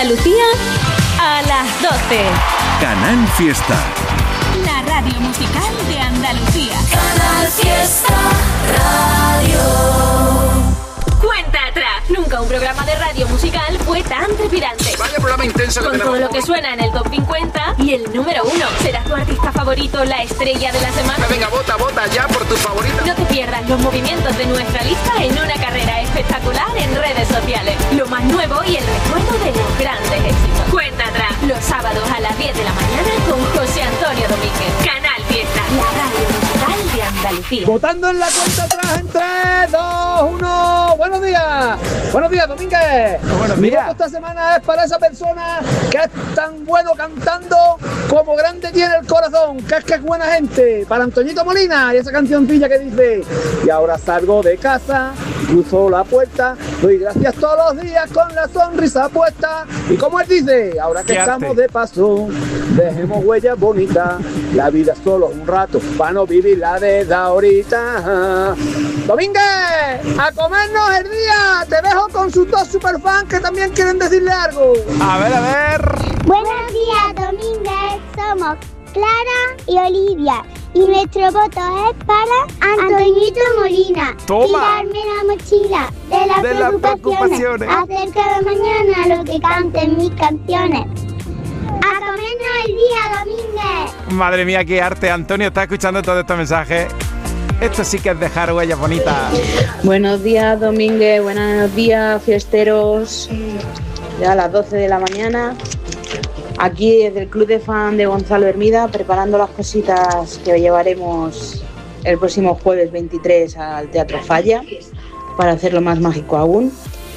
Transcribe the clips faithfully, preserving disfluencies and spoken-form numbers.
Andalucía a las doce. Canal Fiesta. La radio musical de Andalucía. Canal Fiesta Radio. Cuenta atrás. Nunca un programa de radio musical fue tan trepidante. Vaya programa intenso que Con tenemos. todo lo que suena en el top cincuenta y el número uno. ¿Será tu artista favorito la estrella de la semana? Venga, vota, vota ya por tu favorita. No te pierdas los movimientos de nuestra lista en una carrera espectacular en redes sociales. Lo más nuevo y el recuerdo de los grandes éxitos. Cuenta atrás. Los sábados a las diez de la mañana con José Antonio Domínguez. Canal Fiesta. La radio musical de Andalucía. Votando en la cuenta atrás en tres, dos, uno. Buenos días. Buenos días, Domínguez. Buenos Mi días. voto esta semana es para esa persona que es tan bueno cantando como grande tiene el corazón, que es que es buena gente. Para Antoñito Molina y esa cancioncilla que dice: y ahora salgo de casa, cruzo la puerta, doy gracias todos los días con la sonrisa puesta. Y como él dice, ahora que Qué estamos arte. de paso, dejemos huellas bonitas. La vida es solo un rato, para no vivirla desde ahorita. Domínguez, a comernos el día. Te dejo con sus dos superfans que también quieren decirle algo. A ver, a ver. Buenos días, Domínguez. Somos Clara y Olivia. Y nuestro voto es para Antoñito Molina. Toma. Tirarme la mochila de las De las preocupaciones. preocupaciones. Hacer cada mañana lo que canten mis canciones. A comernos el día, Domínguez. Madre mía, qué arte. Antonio está escuchando todos estos mensajes. Esto sí que es dejar huellas bonitas. Buenos días, Domínguez. Buenos días, fiesteros. Ya a las doce de la mañana. Aquí desde el Club de Fan de Gonzalo Hermida, preparando las cositas que llevaremos el próximo jueves veintitrés al Teatro Falla, para hacerlo más mágico aún.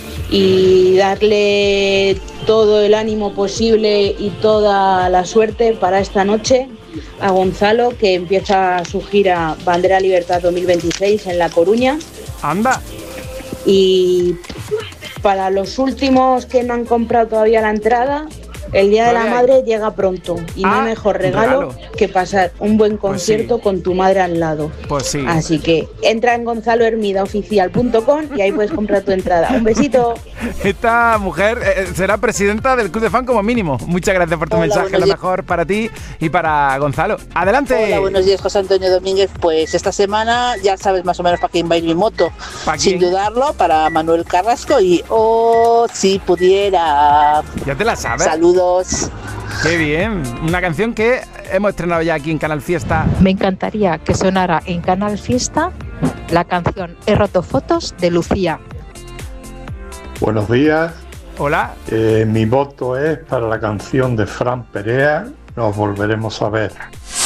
Y darle todo el ánimo posible y toda la suerte para esta noche a Gonzalo, que empieza su gira Bandera Libertad dos mil veintiséis en La Coruña. Anda. Y para los últimos que no han comprado todavía la entrada, el Día de la Todavía Madre llega pronto y no Ah, hay mejor un regalo, regalo. que pasar un buen Pues concierto sí. con tu madre al lado. Pues sí. Así que entra en gonzalo hermida oficial punto com y ahí puedes comprar tu entrada. Un besito. Esta mujer eh, será presidenta del Club de Fan como mínimo. Muchas gracias por tu Hola, mensaje. buenos Lo días. mejor para ti y para Gonzalo. Adelante. Hola, buenos días, José Antonio Domínguez. Pues esta semana ya sabes más o menos para quién va a ir mi moto. ¿Pa Sin quién? dudarlo, para Manuel Carrasco y oh, si pudiera. Ya te la sabes. Saludos. Qué bien. Una canción que hemos estrenado ya aquí en Canal Fiesta. Me encantaría que sonara en Canal Fiesta la canción He roto fotos de Lucía. Buenos días, Hola. eh, mi voto es para la canción de Fran Perea, Nos volveremos a ver.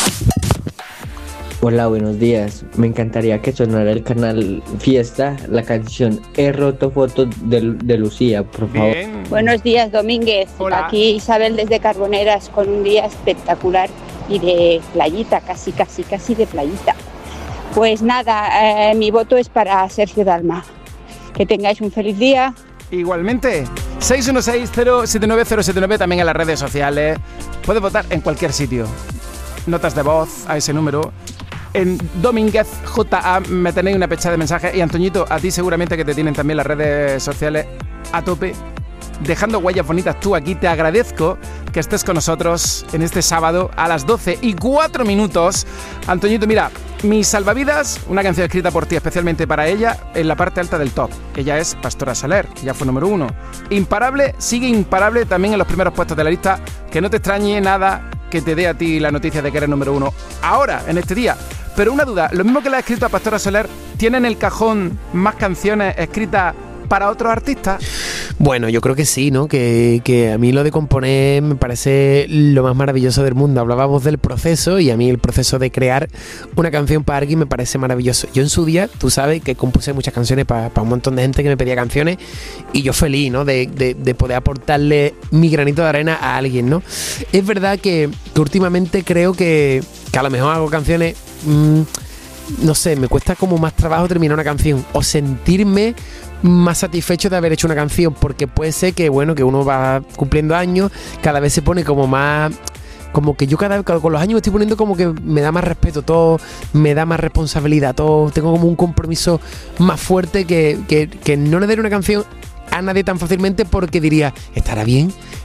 Hola, buenos días. Me encantaría que sonara el Canal Fiesta la canción He roto fotos de, de Lucía, por favor. Bien. Buenos días, Domínguez. Hola. Aquí Isabel desde Carboneras con un día espectacular y de playita, casi, casi, casi de playita. Pues nada, eh, mi voto es para Sergio Dalma. Que tengáis un feliz día. Igualmente. seis uno seis, cero siete nueve, cero siete nueve también en las redes sociales. Puedes votar en cualquier sitio. Notas de voz a ese número. En Domínguez J A me tenéis una pecha de mensajes. Y Antoñito, a ti seguramente que te tienen también las redes sociales a tope, dejando huellas bonitas. Tú aquí te agradezco que estés con nosotros en este sábado a las doce y cuatro minutos. Antoñito, mira, Mis salvavidas, una canción escrita por ti especialmente para ella, en la parte alta del top. Ella es Pastora Soler, ya fue número uno. Imparable, sigue imparable también en los primeros puestos de la lista. Que no te extrañe nada que te dé a ti la noticia de que eres número uno ahora, en este día. Pero una duda, lo mismo que le ha escrito a Pastora Soler, ¿tiene en el cajón más canciones escritas para otros artistas? Bueno, yo creo que sí, ¿no? Que, que a mí lo de componer me parece lo más maravilloso del mundo. Hablábamos del proceso y a mí el proceso de crear una canción para alguien me parece maravilloso. Yo en su día, tú sabes que compuse muchas canciones para, para un montón de gente que me pedía canciones y yo feliz, ¿no? De, de, de poder aportarle mi granito de arena a alguien, ¿no? Es verdad que, que últimamente creo que, que a lo mejor hago canciones... Mmm, no sé, me cuesta como más trabajo terminar una canción o sentirme más satisfecho de haber hecho una canción, porque puede ser que, bueno, que uno va cumpliendo años, cada vez se pone como más... Como que yo cada vez con los años me estoy poniendo como que me da más respeto todo, me da más responsabilidad todo, tengo como un compromiso más fuerte que, que, que no le daré una canción a nadie tan fácilmente porque diría, ¿estará bien?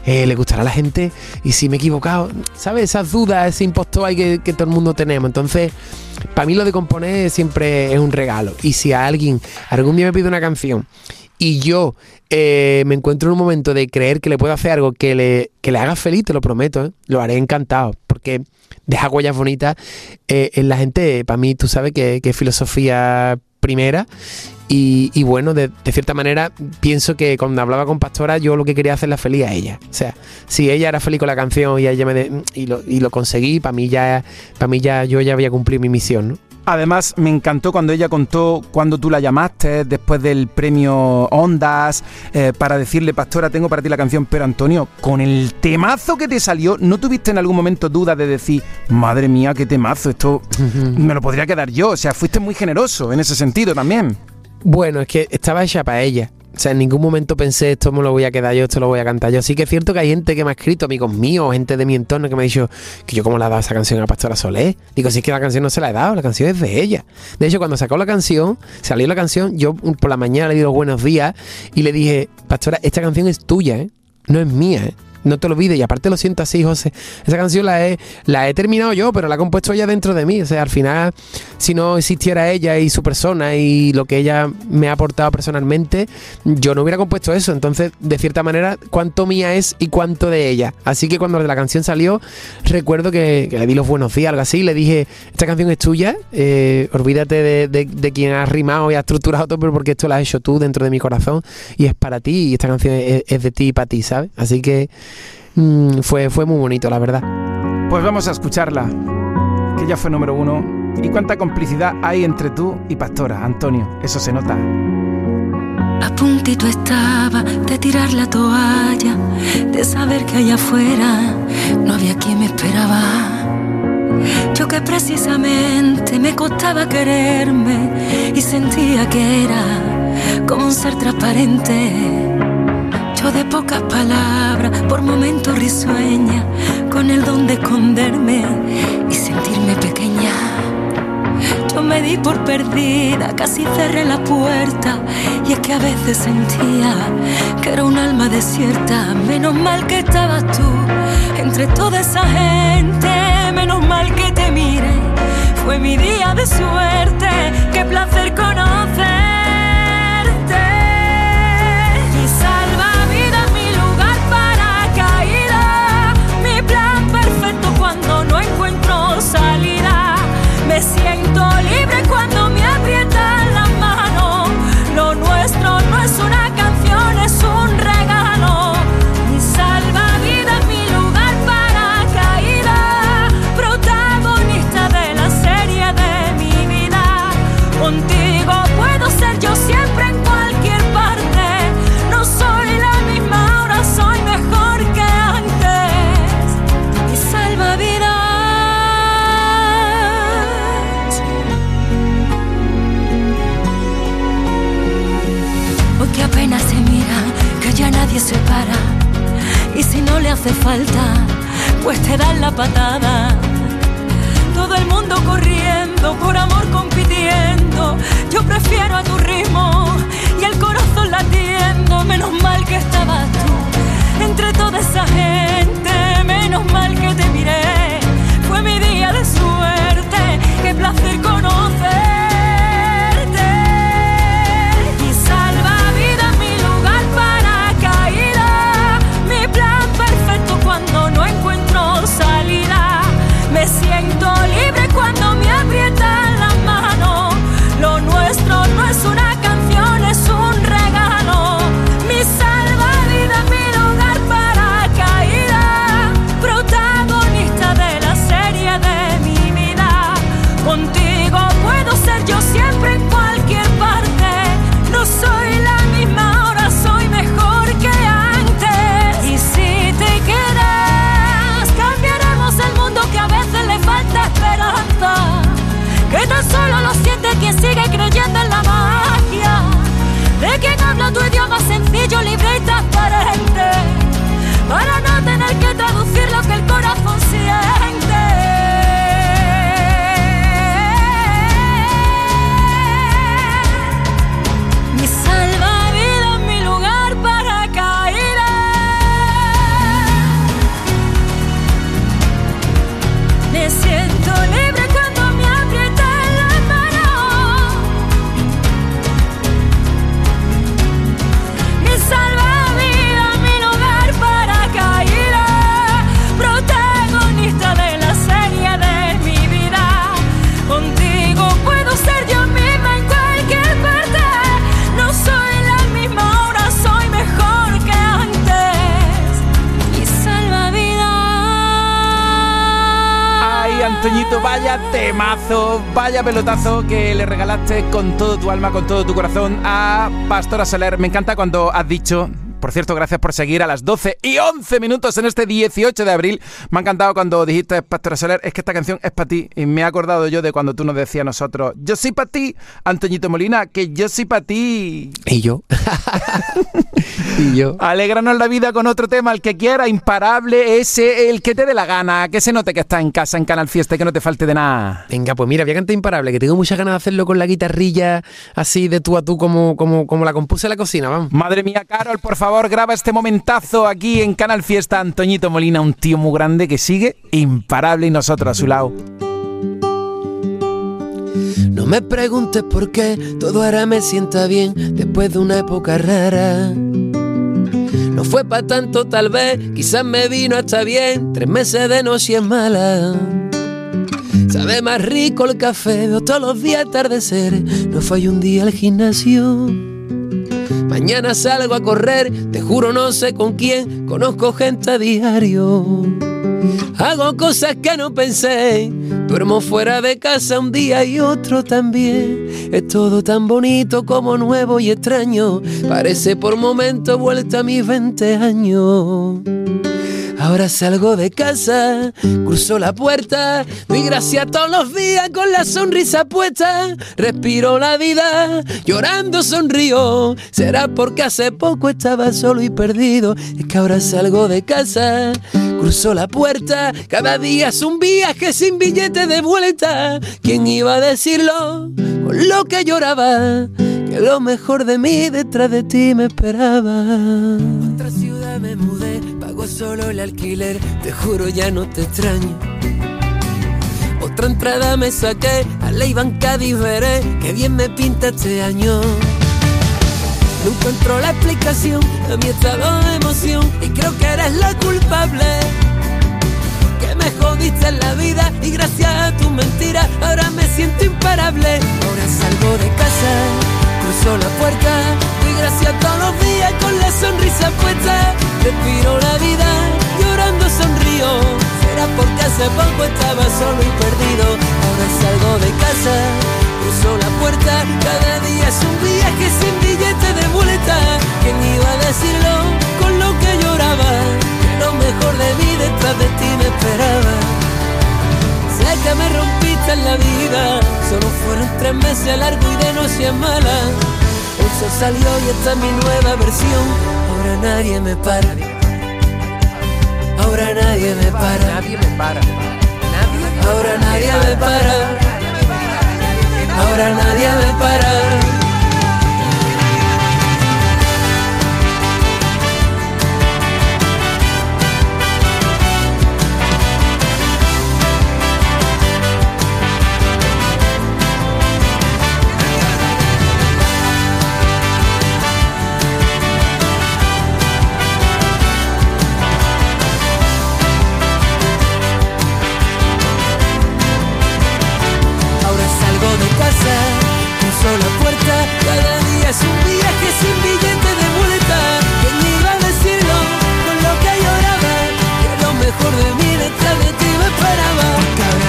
eh, ¿le gustará a la gente? ¿Y si me he equivocado? ¿Sabes? Esas dudas, ese impostor ahí que, que todo el mundo tenemos. Entonces, para mí lo de componer siempre es un regalo. Y si a alguien algún día me pide una canción y yo eh, me encuentro en un momento de creer que le puedo hacer algo que le, que le haga feliz, te lo prometo, ¿eh? Lo haré encantado, porque deja huellas bonitas eh, en la gente. Para mí, tú sabes que, que es filosofía primera. Y, y bueno, de, de cierta manera pienso que cuando hablaba con Pastora, yo lo que quería hacerla feliz a ella. O sea, si ella era feliz con la canción y ella me de, y, lo, y lo conseguí, para mí ya, para mí ya yo ya había cumplido mi misión, ¿no? Además, me encantó cuando ella contó cuando tú la llamaste después del premio Ondas eh, para decirle, Pastora, tengo para ti la canción, pero Antonio, con el temazo que te salió, ¿no tuviste en algún momento duda de decir, madre mía, qué temazo, esto me lo podría quedar yo? O sea, fuiste muy generoso en ese sentido también. Bueno, es que estaba hecha para ella. O sea, en ningún momento pensé, esto me lo voy a quedar yo, esto lo voy a cantar yo. Sí que es cierto que hay gente que me ha escrito, amigos míos, gente de mi entorno, que me ha dicho que yo cómo le he dado esa canción a Pastora Soler. Digo, si es que la canción no se la he dado, la canción es de ella. De hecho, cuando sacó la canción, salió la canción, yo por la mañana le di los buenos días y le dije, Pastora, esta canción es tuya, ¿eh? No es mía, ¿eh? No te lo olvides, y aparte lo siento así, José. Esa canción la he, la he terminado yo, pero la ha compuesto ella dentro de mí. O sea, al final, si no existiera ella y su persona y lo que ella me ha aportado personalmente, yo no hubiera compuesto eso. Entonces, de cierta manera, cuánto mía es y cuánto de ella. Así que cuando la canción salió, recuerdo que, que le di los buenos días, algo así, le dije, esta canción es tuya, eh, olvídate de, de, de quien ha rimado y ha estructurado todo, pero porque esto lo has hecho tú dentro de mi corazón y es para ti, y esta canción es, es de ti y para ti, ¿sabes? Así que Mm, fue, fue muy bonito, la verdad. Pues vamos a escucharla, que ya fue número uno. Y cuánta complicidad hay entre tú y Pastora, Antonio, eso se nota. A puntito estaba de tirar la toalla, de saber que allá afuera no había quien me esperaba. Yo que precisamente me costaba quererme y sentía que era como un ser transparente. Yo de pocas palabras, por momentos risueña, con el don de esconderme y sentirme pequeña. Yo me di por perdida, casi cerré la puerta, y es que a veces sentía que era un alma desierta. Menos mal que estabas tú entre toda esa gente, menos mal que te miré, fue mi día de suerte, qué placer conocerte. Y salva cuando no encuentro salida, me siento libre cuando me aprietan las manos. Lo nuestro no es una canción, es un regalo. Mi salvavidas, mi lugar para caída, protagonista de la serie de mi vida. Contigo puedo ser yo siempre en cualquier parte. No soy la misma, ahora soy mejor que antes. Mi salvavidas. Hoy que apenas se mira, que ya nadie se para, y si no le hace falta, pues te dan la patada. Todo el mundo corriendo, por amor compitiendo, yo prefiero a tu ritmo y el corazón latiendo. Menos mal que estabas tú entre toda esa gente, menos mal que te miré, fue mi día de suerte, qué placer conocerte. Y salvavidas, mi lugar para caída, mi plan perfecto cuando no encuentro salida, me siento libre cuando me aprietan las manos. Lo nuestro no es una Antoñito, vaya temazo, vaya pelotazo que le regalaste con todo tu alma, con todo tu corazón a Pastora Soler. Me encanta cuando has dicho... Por cierto, gracias por seguir a las doce y once minutos en este dieciocho de abril. Me ha encantado cuando dijiste, Pastora Soler, es que esta canción es para ti. Y me he acordado yo de cuando tú nos decías a nosotros, yo soy para ti, Antoñito Molina, que yo soy para ti. Y yo. y yo. Alégranos la vida con otro tema, el que quiera, imparable, ese, el que te dé la gana, que se note que estás en casa, en Canal Fiesta y que no te falte de nada. Venga, pues mira, voy a cantar Imparable, que tengo muchas ganas de hacerlo con la guitarrilla así de tú a tú como, como, como la compuse en la cocina, vamos. Madre mía, Carol, por favor. Por favor, graba este momentazo aquí en Canal Fiesta. Antoñito Molina, un tío muy grande que sigue imparable y nosotros a su lado. No me preguntes por qué todo ahora me sienta bien después de una época rara. No fue pa' tanto tal vez, quizás me vino hasta bien tres meses de noche mala. Sabe más rico el café, veo todos los días atardecer. No fue un día al gimnasio. Mañana salgo a correr, te juro no sé con quién, conozco gente a diario. Hago cosas que no pensé, duermo fuera de casa un día y otro también. Es todo tan bonito como nuevo y extraño, parece por momentos vuelta a mis veinte años. Ahora salgo de casa, cruzo la puerta, doy gracias todos los días con la sonrisa puesta. Respiro la vida, llorando sonrío. Será porque hace poco estaba solo y perdido. Es que ahora salgo de casa, cruzo la puerta. Cada día es un viaje sin billete de vuelta. ¿Quién iba a decirlo con lo que lloraba? Que lo mejor de mí detrás de ti me esperaba. A otra ciudad me mudé, pago solo el alquiler, te juro ya no te extraño. Otra entrada me saqué, a la Iván Cádiz veré, que bien me pinta este año. No encuentro la explicación a mi estado de emoción y creo que eres la culpable. Que me jodiste en la vida y gracias a tu mentira ahora me siento imparable. Ahora salgo de casa, cruzo la puerta, doy gracias todos los días con la sonrisa puesta. Respiro la vida, llorando sonrío. Será porque hace poco estaba solo y perdido. Ahora salgo de casa, cruzo la puerta. Cada día es un viaje sin billete de vuelta. ¿Quién iba a decirlo con lo que lloraba? Que lo mejor de mí detrás de ti me esperaba. Sé que me rompiste en la vida, solo fueron tres meses largos y de noche mala. El sol salió y esta es mi nueva versión. Ahora nadie me para. Ahora nadie me para. Nadie me para. Ahora nadie me para. Ahora nadie me para. Cruzo la puerta, cada día es un viaje sin billete de vuelta. ¿Quién iba a decirlo con lo que lloraba? Que lo mejor de mí detrás de ti me esperaba.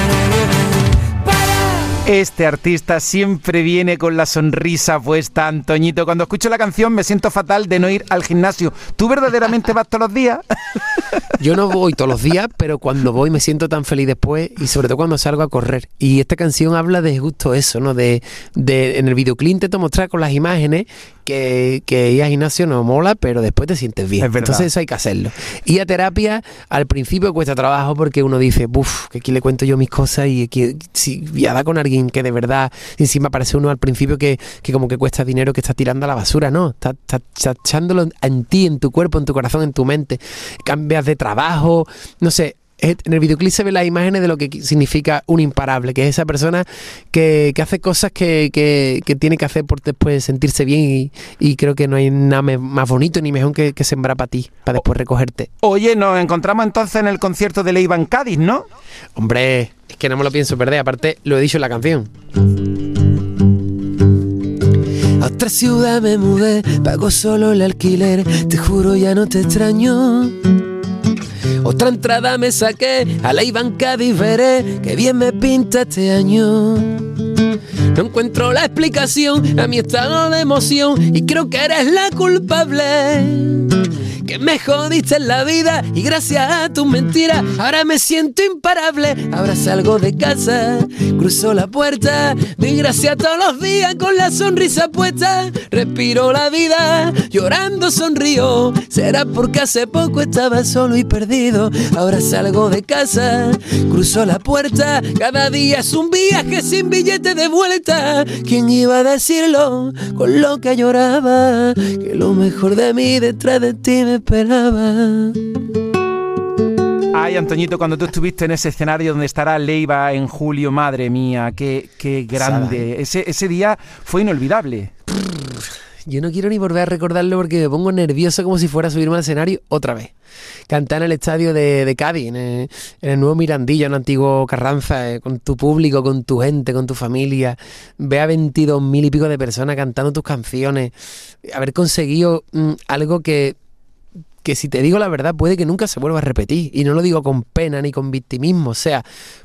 Este artista siempre viene con la sonrisa puesta, Antoñito. Cuando escucho la canción me siento fatal de no ir al gimnasio. ¿Tú verdaderamente vas todos los días? Yo no voy todos los días, pero cuando voy me siento tan feliz después y sobre todo cuando salgo a correr. Y esta canción habla de justo eso, ¿no? De, de en el videoclip intento mostrar con las imágenes que, que ir al gimnasio no mola, pero después te sientes bien. Entonces eso hay que hacerlo. Y a terapia al principio cuesta trabajo porque uno dice, buf, que aquí le cuento yo mis cosas y aquí si voy a dar con alguien que de verdad, encima parece uno al principio que, que como que cuesta dinero, que está tirando a la basura, ¿no? Está, está, está echándolo en ti, en tu cuerpo, en tu corazón, en tu mente. Cambias de trabajo, no sé. En el videoclip se ven las imágenes de lo que significa un imparable, que es esa persona que, que hace cosas que, que, que tiene que hacer por después sentirse bien y, y creo que no hay nada más bonito ni mejor que, que sembrar para ti, para después recogerte. Oye, nos encontramos entonces en el concierto de Leiva en Cádiz, ¿no? Hombre, es que no me lo pienso perder, aparte lo he dicho en la canción. A otra ciudad me mudé, pago solo el alquiler, te juro ya no te extraño. Otra entrada me saqué a la Iván Cádiz, veré que bien me pinta este año. No encuentro la explicación a mi estado de emoción y creo que eres la culpable. Que me jodiste en la vida y gracias a tus mentiras ahora me siento imparable. Ahora salgo de casa, cruzo la puerta, doy gracias todos los días con la sonrisa puesta. Respiro la vida, llorando sonrío. Será porque hace poco estaba solo y perdido. Ahora salgo de casa, cruzo la puerta, cada día es un viaje sin billete de vuelta. ¿Quién iba a decirlo con lo que lloraba? Que lo mejor de mí detrás de ti me esperaba. Ay, Antoñito, cuando tú estuviste en ese escenario donde estará Leiva en julio, madre mía, qué, qué grande. Ese, ese día fue inolvidable. Yo no quiero ni volver a recordarlo porque me pongo nervioso como si fuera a subirme al escenario otra vez. Cantar en el estadio de, de Cádiz, en el, en el nuevo Mirandilla, en el antiguo Carranza, eh, con tu público, con tu gente, con tu familia. Ve a veintidós mil y pico de personas cantando tus canciones. Haber conseguido mm, algo que... que si te digo la verdad puede que nunca se vuelva a repetir, y no lo digo con pena ni con victimismo, o sea,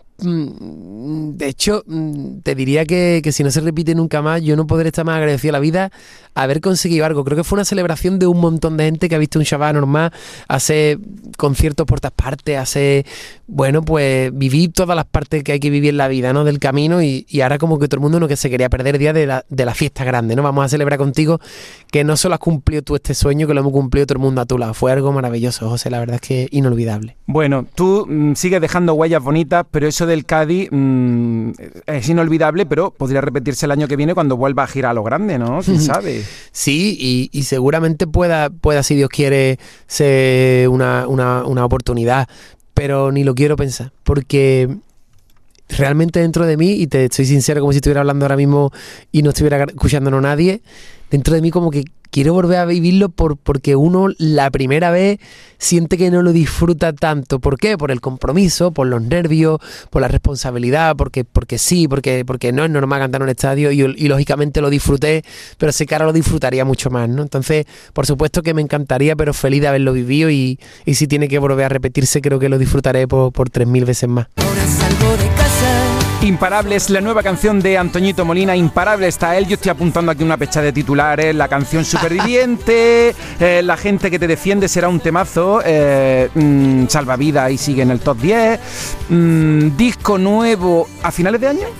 de hecho te diría que, que si no se repite nunca más, yo no podré estar más agradecido a la vida haber conseguido algo. Creo que fue una celebración de un montón de gente que ha visto un Shabbat normal, hace conciertos por todas partes, hace, bueno, pues vivir todas las partes que hay que vivir en la vida, ¿no? Del camino, y, y ahora como que todo el mundo no que se quería perder el día de la, de la fiesta grande, ¿no? Vamos a celebrar contigo que no solo has cumplido tú este sueño, que lo hemos cumplido todo el mundo a tu lado. Fue algo maravilloso, José, la verdad es que inolvidable. Bueno, tú mmm, sigues dejando huellas bonitas, pero eso del Cádiz mmm, es inolvidable, pero podría repetirse el año que viene cuando vuelva a girar a lo grande, ¿no? ¿Quién sabe? Sí, y, y seguramente pueda, pueda, si Dios quiere, ser una, una, una oportunidad, pero ni lo quiero pensar, porque realmente dentro de mí, y te soy sincero como si estuviera hablando ahora mismo y no estuviera escuchándonos nadie, dentro de mí como que quiero volver a vivirlo por, porque uno la primera vez siente que no lo disfruta tanto. ¿Por qué? Por el compromiso, por los nervios, por la responsabilidad, porque, porque sí, porque, porque no es normal cantar en un estadio y, y lógicamente lo disfruté, pero sé que ahora lo disfrutaría mucho más, ¿no? Entonces, por supuesto que me encantaría, pero feliz de haberlo vivido, y, y si tiene que volver a repetirse, creo que lo disfrutaré por, por tres mil veces más. Ahora salgo de casa. Imparable es la nueva canción de Antoñito Molina. Imparable está él. Yo estoy apuntando aquí una pecha de titulares. La canción Superviviente, eh, La gente que te defiende será un temazo, eh, mmm, Salvavidas y sigue en el top diez. Mmm, disco nuevo a finales de año.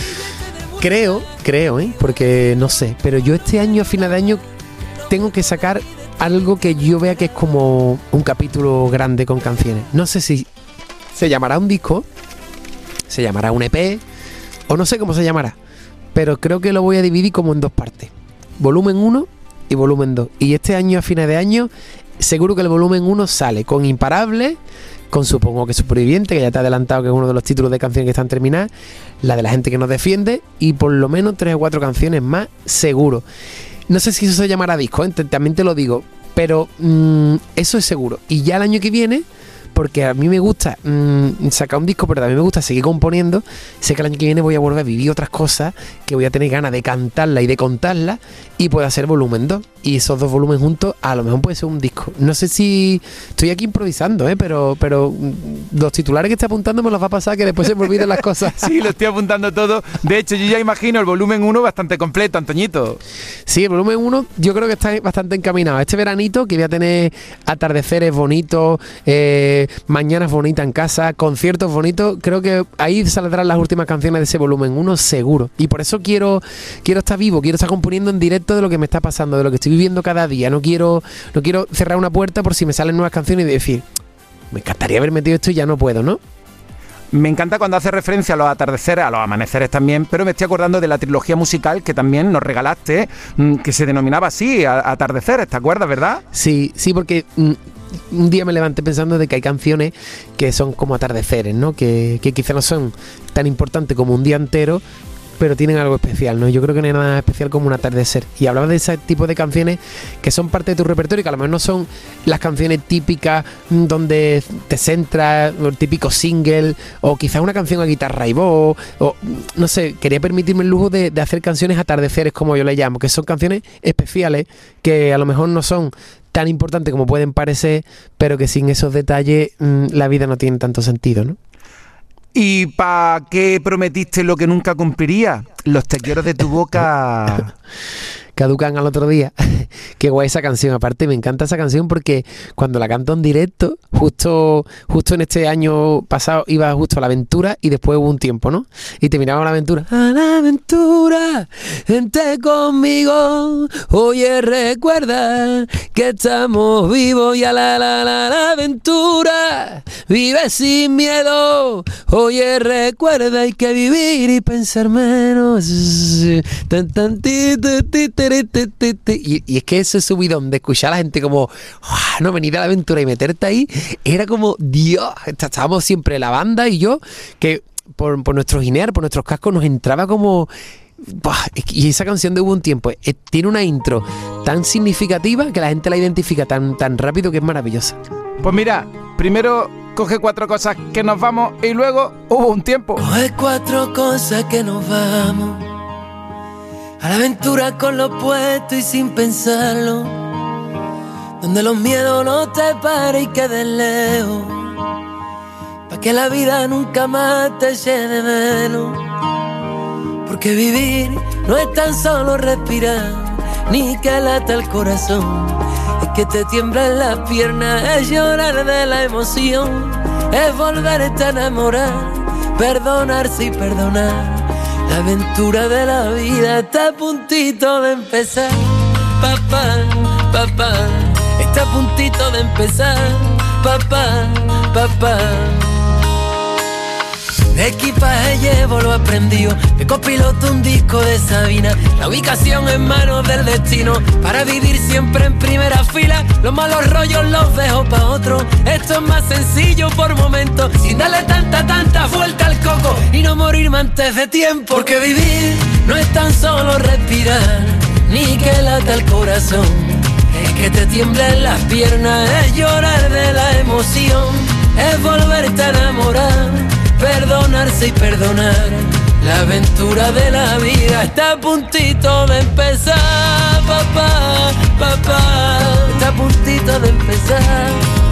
Creo, creo, ¿eh? Porque no sé, pero yo este año, a final de año, tengo que sacar algo que yo vea que es como un capítulo grande con canciones. No sé si se llamará un disco, se llamará un E P, o no sé cómo se llamará, pero creo que lo voy a dividir como en dos partes, volumen uno y volumen dos. Y este año, a fines de año, seguro que el volumen uno sale con Imparable, con supongo que Superviviente, que ya te he adelantado que es uno de los títulos de canciones que están terminadas, la de La gente que nos defiende, y por lo menos tres o cuatro canciones más, seguro. No sé si eso se llamará disco, ¿eh? También te lo digo, pero mmm, eso es seguro. Y ya el año que viene, porque a mí me gusta mmm, sacar un disco, pero también me gusta seguir componiendo, sé que el año que viene voy a volver a vivir otras cosas, que voy a tener ganas de cantarla y de contarla, y puedo hacer volumen dos, y esos dos volúmenes juntos a lo mejor puede ser un disco. No sé si estoy aquí improvisando, ¿eh? pero, pero los titulares que estoy apuntando me los va a pasar, que después se me olviden las cosas. Sí, lo estoy apuntando todo. De hecho, yo ya imagino el volumen uno bastante completo, Antoñito. Sí, el volumen uno yo creo que está bastante encaminado. Este veranito que voy a tener atardeceres bonitos, eh, mañanas bonitas en casa, conciertos bonitos, creo que ahí saldrán las últimas canciones de ese volumen uno seguro. Y por eso quiero, quiero estar vivo, quiero estar componiendo en directo de lo que me está pasando, de lo que estoy viviendo cada día. No quiero, no quiero cerrar una puerta por si me salen nuevas canciones y decir, me encantaría haber metido esto y ya no puedo, ¿no? Me encanta cuando hace referencia a los atardeceres, a los amaneceres también, pero me estoy acordando de la trilogía musical que también nos regalaste, que se denominaba así, Atardeceres, ¿te acuerdas, verdad? Sí, sí, porque mm, un día me levanté pensando de que hay canciones que son como atardeceres, ¿no? Que, que quizá no son tan importantes como un día entero, pero tienen algo especial, ¿no? Yo creo que no hay nada especial como un atardecer. Y hablabas de ese tipo de canciones que son parte de tu repertorio, que a lo mejor no son las canciones típicas donde te centras, el típico single, o quizás una canción a guitarra y voz, o no sé, quería permitirme el lujo de, de hacer canciones atardeceres, como yo le llamo, que son canciones especiales, que a lo mejor no son tan importantes como pueden parecer, pero que sin esos detalles mmm, la vida no tiene tanto sentido, ¿no? ¿Y para qué prometiste lo que nunca cumpliría? Los te quiero de tu boca caducan al otro día. Qué guay esa canción. Aparte me encanta esa canción porque cuando la canto en directo, justo justo en este año pasado iba justo a la aventura y después hubo un tiempo, ¿no? Y terminaba la aventura. A la aventura, vente conmigo. Oye, recuerda que estamos vivos y a la la la la aventura. Vive sin miedo. Oye, recuerda, hay que vivir y pensar menos. Tan, tan, ti, ti, ti, ti. Y, y es que ese subidón de escuchar a la gente como ¡oh! No, venir a la aventura y meterte ahí era como Dios, estábamos siempre la banda y yo que por, por nuestros ginear, por nuestros cascos nos entraba como ¡buah! Y esa canción de Hubo un tiempo eh, tiene una intro tan significativa que la gente la identifica tan, tan rápido que es maravillosa. Pues mira, primero coge cuatro cosas que nos vamos y luego Hubo un tiempo. Coge cuatro cosas que nos vamos a la aventura con lo puesto y sin pensarlo, donde los miedos no te paren y queden lejos, pa' que la vida nunca más te eche de menos. Porque vivir no es tan solo respirar, ni que lata el corazón, es que te tiemblan las piernas, es llorar de la emoción, es volverte a enamorar, perdonarse y perdonar. La aventura de la vida está a puntito de empezar. Papá, papá, está a puntito de empezar. Papá, papá. De equipaje llevo lo aprendido, de copiloto un disco de Sabina. La ubicación en manos del destino, para vivir siempre en primera fila. Los malos rollos los dejo pa' otro, esto es más sencillo por momentos, sin darle tanta, tanta vuelta al coco y no morirme antes de tiempo. Porque vivir no es tan solo respirar, ni que lata el corazón, es que te tiemblen las piernas, es llorar de la emoción, es volverte a enamorar, perdonarse y perdonar. La aventura de la vida está a puntito de empezar. Papá, papá, está a puntito de empezar.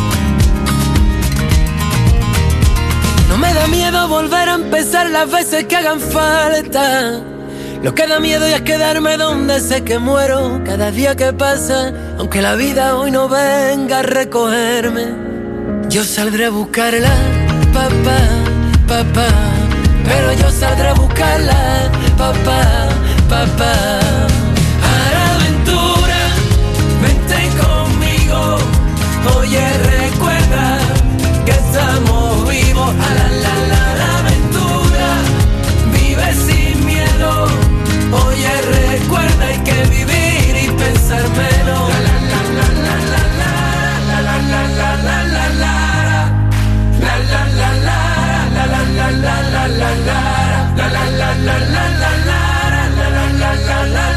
No me da miedo volver a empezar las veces que hagan falta. Lo que da miedo ya es quedarme donde sé que muero cada día que pasa, aunque la vida hoy no venga a recogerme. Yo saldré a buscarla, papá, papá, pero yo saldré a buscarla, papá, papá. A la aventura, vente conmigo. Oye, recuerda que estamos vivos. A la la la la aventura, vive sin miedo. Oye, recuerda, hay que vivir y pensar menos. La la la la la la la la la la la la la la la la la. La la la la la la la la la la la la la la la la la la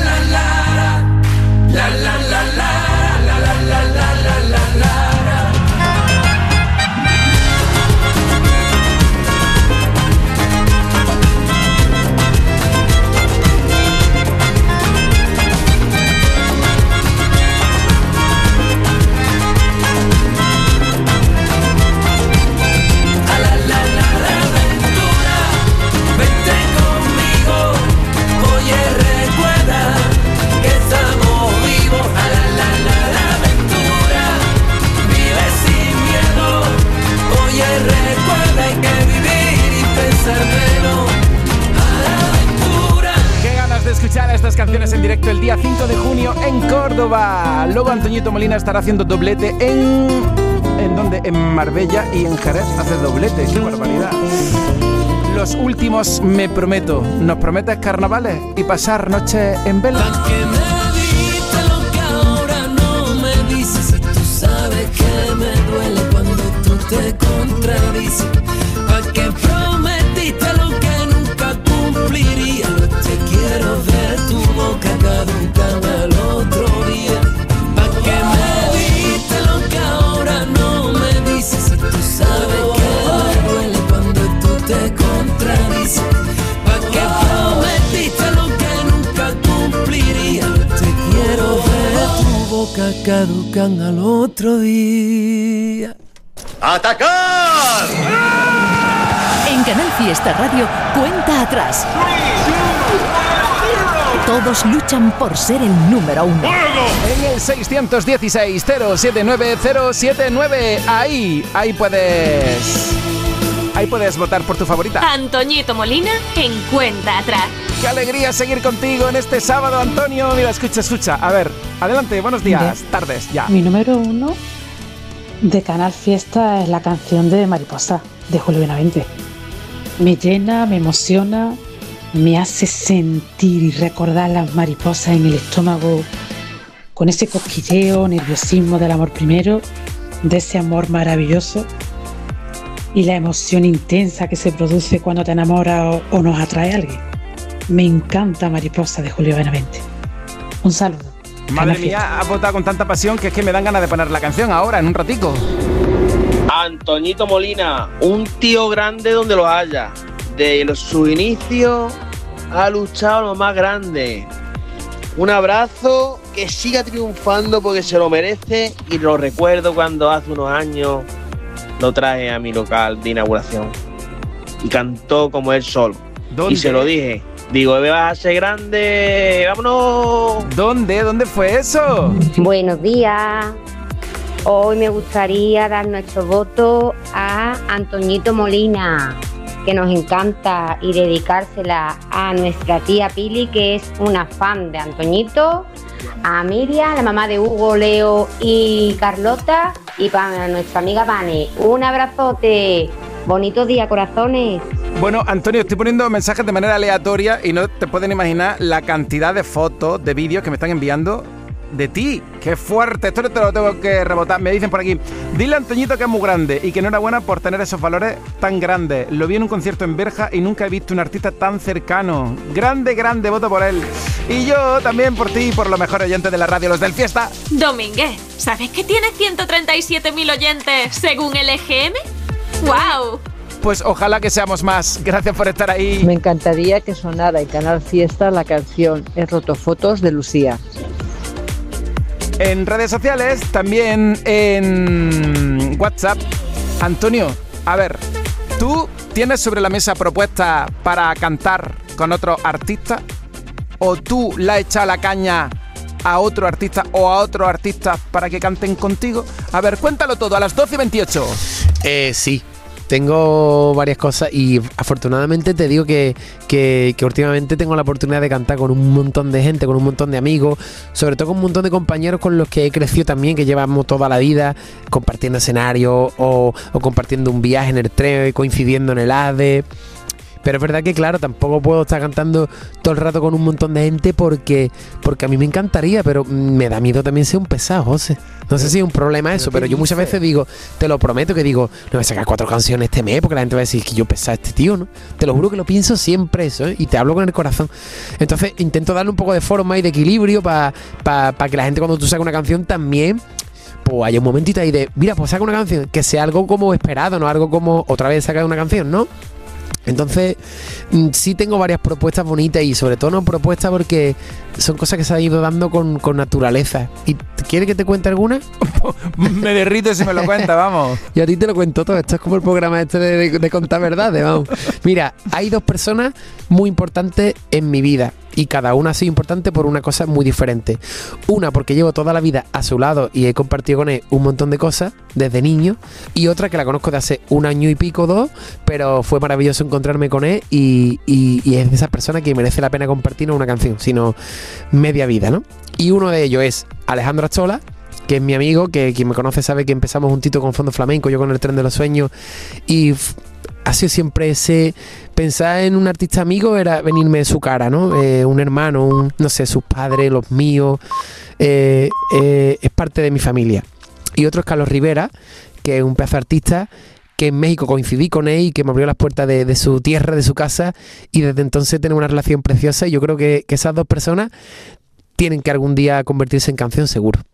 estas canciones en directo el día cinco de junio en Córdoba. Luego Antoñito Molina estará haciendo doblete en... ¿En dónde? En Marbella y en Jerez hace doblete. ¡Qué barbaridad! Los últimos Me Prometo. ¿Nos prometes carnavales y pasar noches en vela? Pa' que me diste lo que ahora no me dices, y tú sabes que me duele cuando tú te contradices. Pa' que prometiste lo que nunca cumpliría. boca caducan al otro día. ¡Atacar! En Canal Fiesta Radio, cuenta atrás. Todos luchan por ser el número uno. En el seiscientos dieciséis cero siete nueve cero siete nueve, ahí, ahí puedes... Ahí puedes votar por tu favorita. Antoñito Molina en Cuenta Atrás. Qué alegría seguir contigo en este sábado, Antonio. Mira, escucha, escucha. A ver, adelante, buenos días, de, tardes, ya. Mi número uno de Canal Fiesta es la canción de Mariposa, de Julio Benavente. Me llena, me emociona, me hace sentir y recordar las mariposas en el estómago, con ese cosquilleo, nerviosismo del amor primero, de ese amor maravilloso y la emoción intensa que se produce cuando te enamoras o, o nos atrae a alguien. Me encanta Mariposa de Julio Benavente. Un saludo. Madre mía, has votado con tanta pasión que es que me dan ganas de poner la canción ahora, en un ratico. Antoñito Molina, un tío grande donde lo haya. De los, su inicio ha luchado lo más grande. Un abrazo, que siga triunfando porque se lo merece, y lo recuerdo cuando hace unos años lo traje a mi local de inauguración y cantó como él solo. ¿Dónde? Y se lo dije, digo, me vas a ser grande, vámonos. ¿Dónde? ¿Dónde fue eso? Buenos días. Hoy me gustaría dar nuestro voto a Antoñito Molina, que nos encanta, y dedicársela a nuestra tía Pili, que es una fan de Antoñito, a Miriam, la mamá de Hugo, Leo y Carlota, y para nuestra amiga Vane. Un abrazote, bonito día, corazones. Bueno, Antonio, estoy poniendo mensajes de manera aleatoria y no te pueden imaginar la cantidad de fotos, de vídeos que me están enviando de ti. ¡Qué fuerte! Esto no te lo tengo que rebotar. Me dicen por aquí, dile a Antoñito que es muy grande y que enhorabuena por tener esos valores tan grandes. Lo vi en un concierto en Berja y nunca he visto un artista tan cercano. Grande, grande, voto por él. Y yo también por ti y por los mejores oyentes de la radio, los del Fiesta. Domínguez, ¿sabes que tiene ciento treinta y siete mil oyentes según el E G M? ¡Wow! Pues ojalá que seamos más. Gracias por estar ahí. Me encantaría que sonara en Canal Fiesta la canción He roto fotos de Lucía. En redes sociales, también en WhatsApp. Antonio, a ver, ¿tú tienes sobre la mesa propuestas para cantar con otro artista? ¿O tú la echas la caña a otro artista o a otro artista para que canten contigo? A ver, cuéntalo todo a las doce y veintiocho. Eh, sí. Tengo varias cosas y afortunadamente te digo que, que, que últimamente tengo la oportunidad de cantar con un montón de gente, con un montón de amigos, sobre todo con un montón de compañeros con los que he crecido también, que llevamos toda la vida compartiendo escenarios o, o compartiendo un viaje en el tren y coincidiendo en el ADE. Pero es verdad que, claro, tampoco puedo estar cantando todo el rato con un montón de gente porque, porque a mí me encantaría, pero me da miedo también ser un pesado, José. No sé si es un problema eso, pero yo muchas veces digo, te lo prometo que digo, no voy a sacar cuatro canciones este mes porque la gente va a decir que yo pesado este tío, ¿no? Te lo juro que lo pienso siempre eso, ¿eh? Y te hablo con el corazón. Entonces intento darle un poco de forma y de equilibrio para pa, pa que la gente, cuando tú sacas una canción, también pues haya un momentito ahí de, mira, pues saca una canción, que sea algo como esperado, no algo como otra vez sacar una canción, ¿no? Entonces sí tengo varias propuestas bonitas y sobre todo no propuestas porque son cosas que se han ido dando con, con naturaleza. ¿Y quieres que te cuente alguna? Me derrito si me lo cuenta, vamos. Y a ti te lo cuento todo. Esto es como el programa este de, de, de contar verdades, vamos. Mira, hay dos personas muy importantes en mi vida y cada una ha sido importante por una cosa muy diferente. Una porque llevo toda la vida a su lado y he compartido con él un montón de cosas desde niño, y otra que la conozco de hace un año y pico, dos, pero fue maravilloso encontrarme con él y, y, y es de esas personas que merece la pena compartir no una canción, sino media vida, ¿no? Y uno de ellos es Alejandro Astola, que es mi amigo, que quien me conoce sabe que empezamos juntito con Fondo Flamenco, yo con el Tren de los Sueños, y f- ha sido siempre ese... Pensar en un artista amigo era venirme de su cara, ¿no? Eh, un hermano, un, no sé, sus padres, los míos, eh, eh, es parte de mi familia. Y otro es Carlos Rivera, que es un pedazo de artista que en México coincidí con él y que me abrió las puertas de, de su tierra, de su casa, y desde entonces tenemos una relación preciosa, y yo creo que, que esas dos personas tienen que algún día convertirse en canción seguro.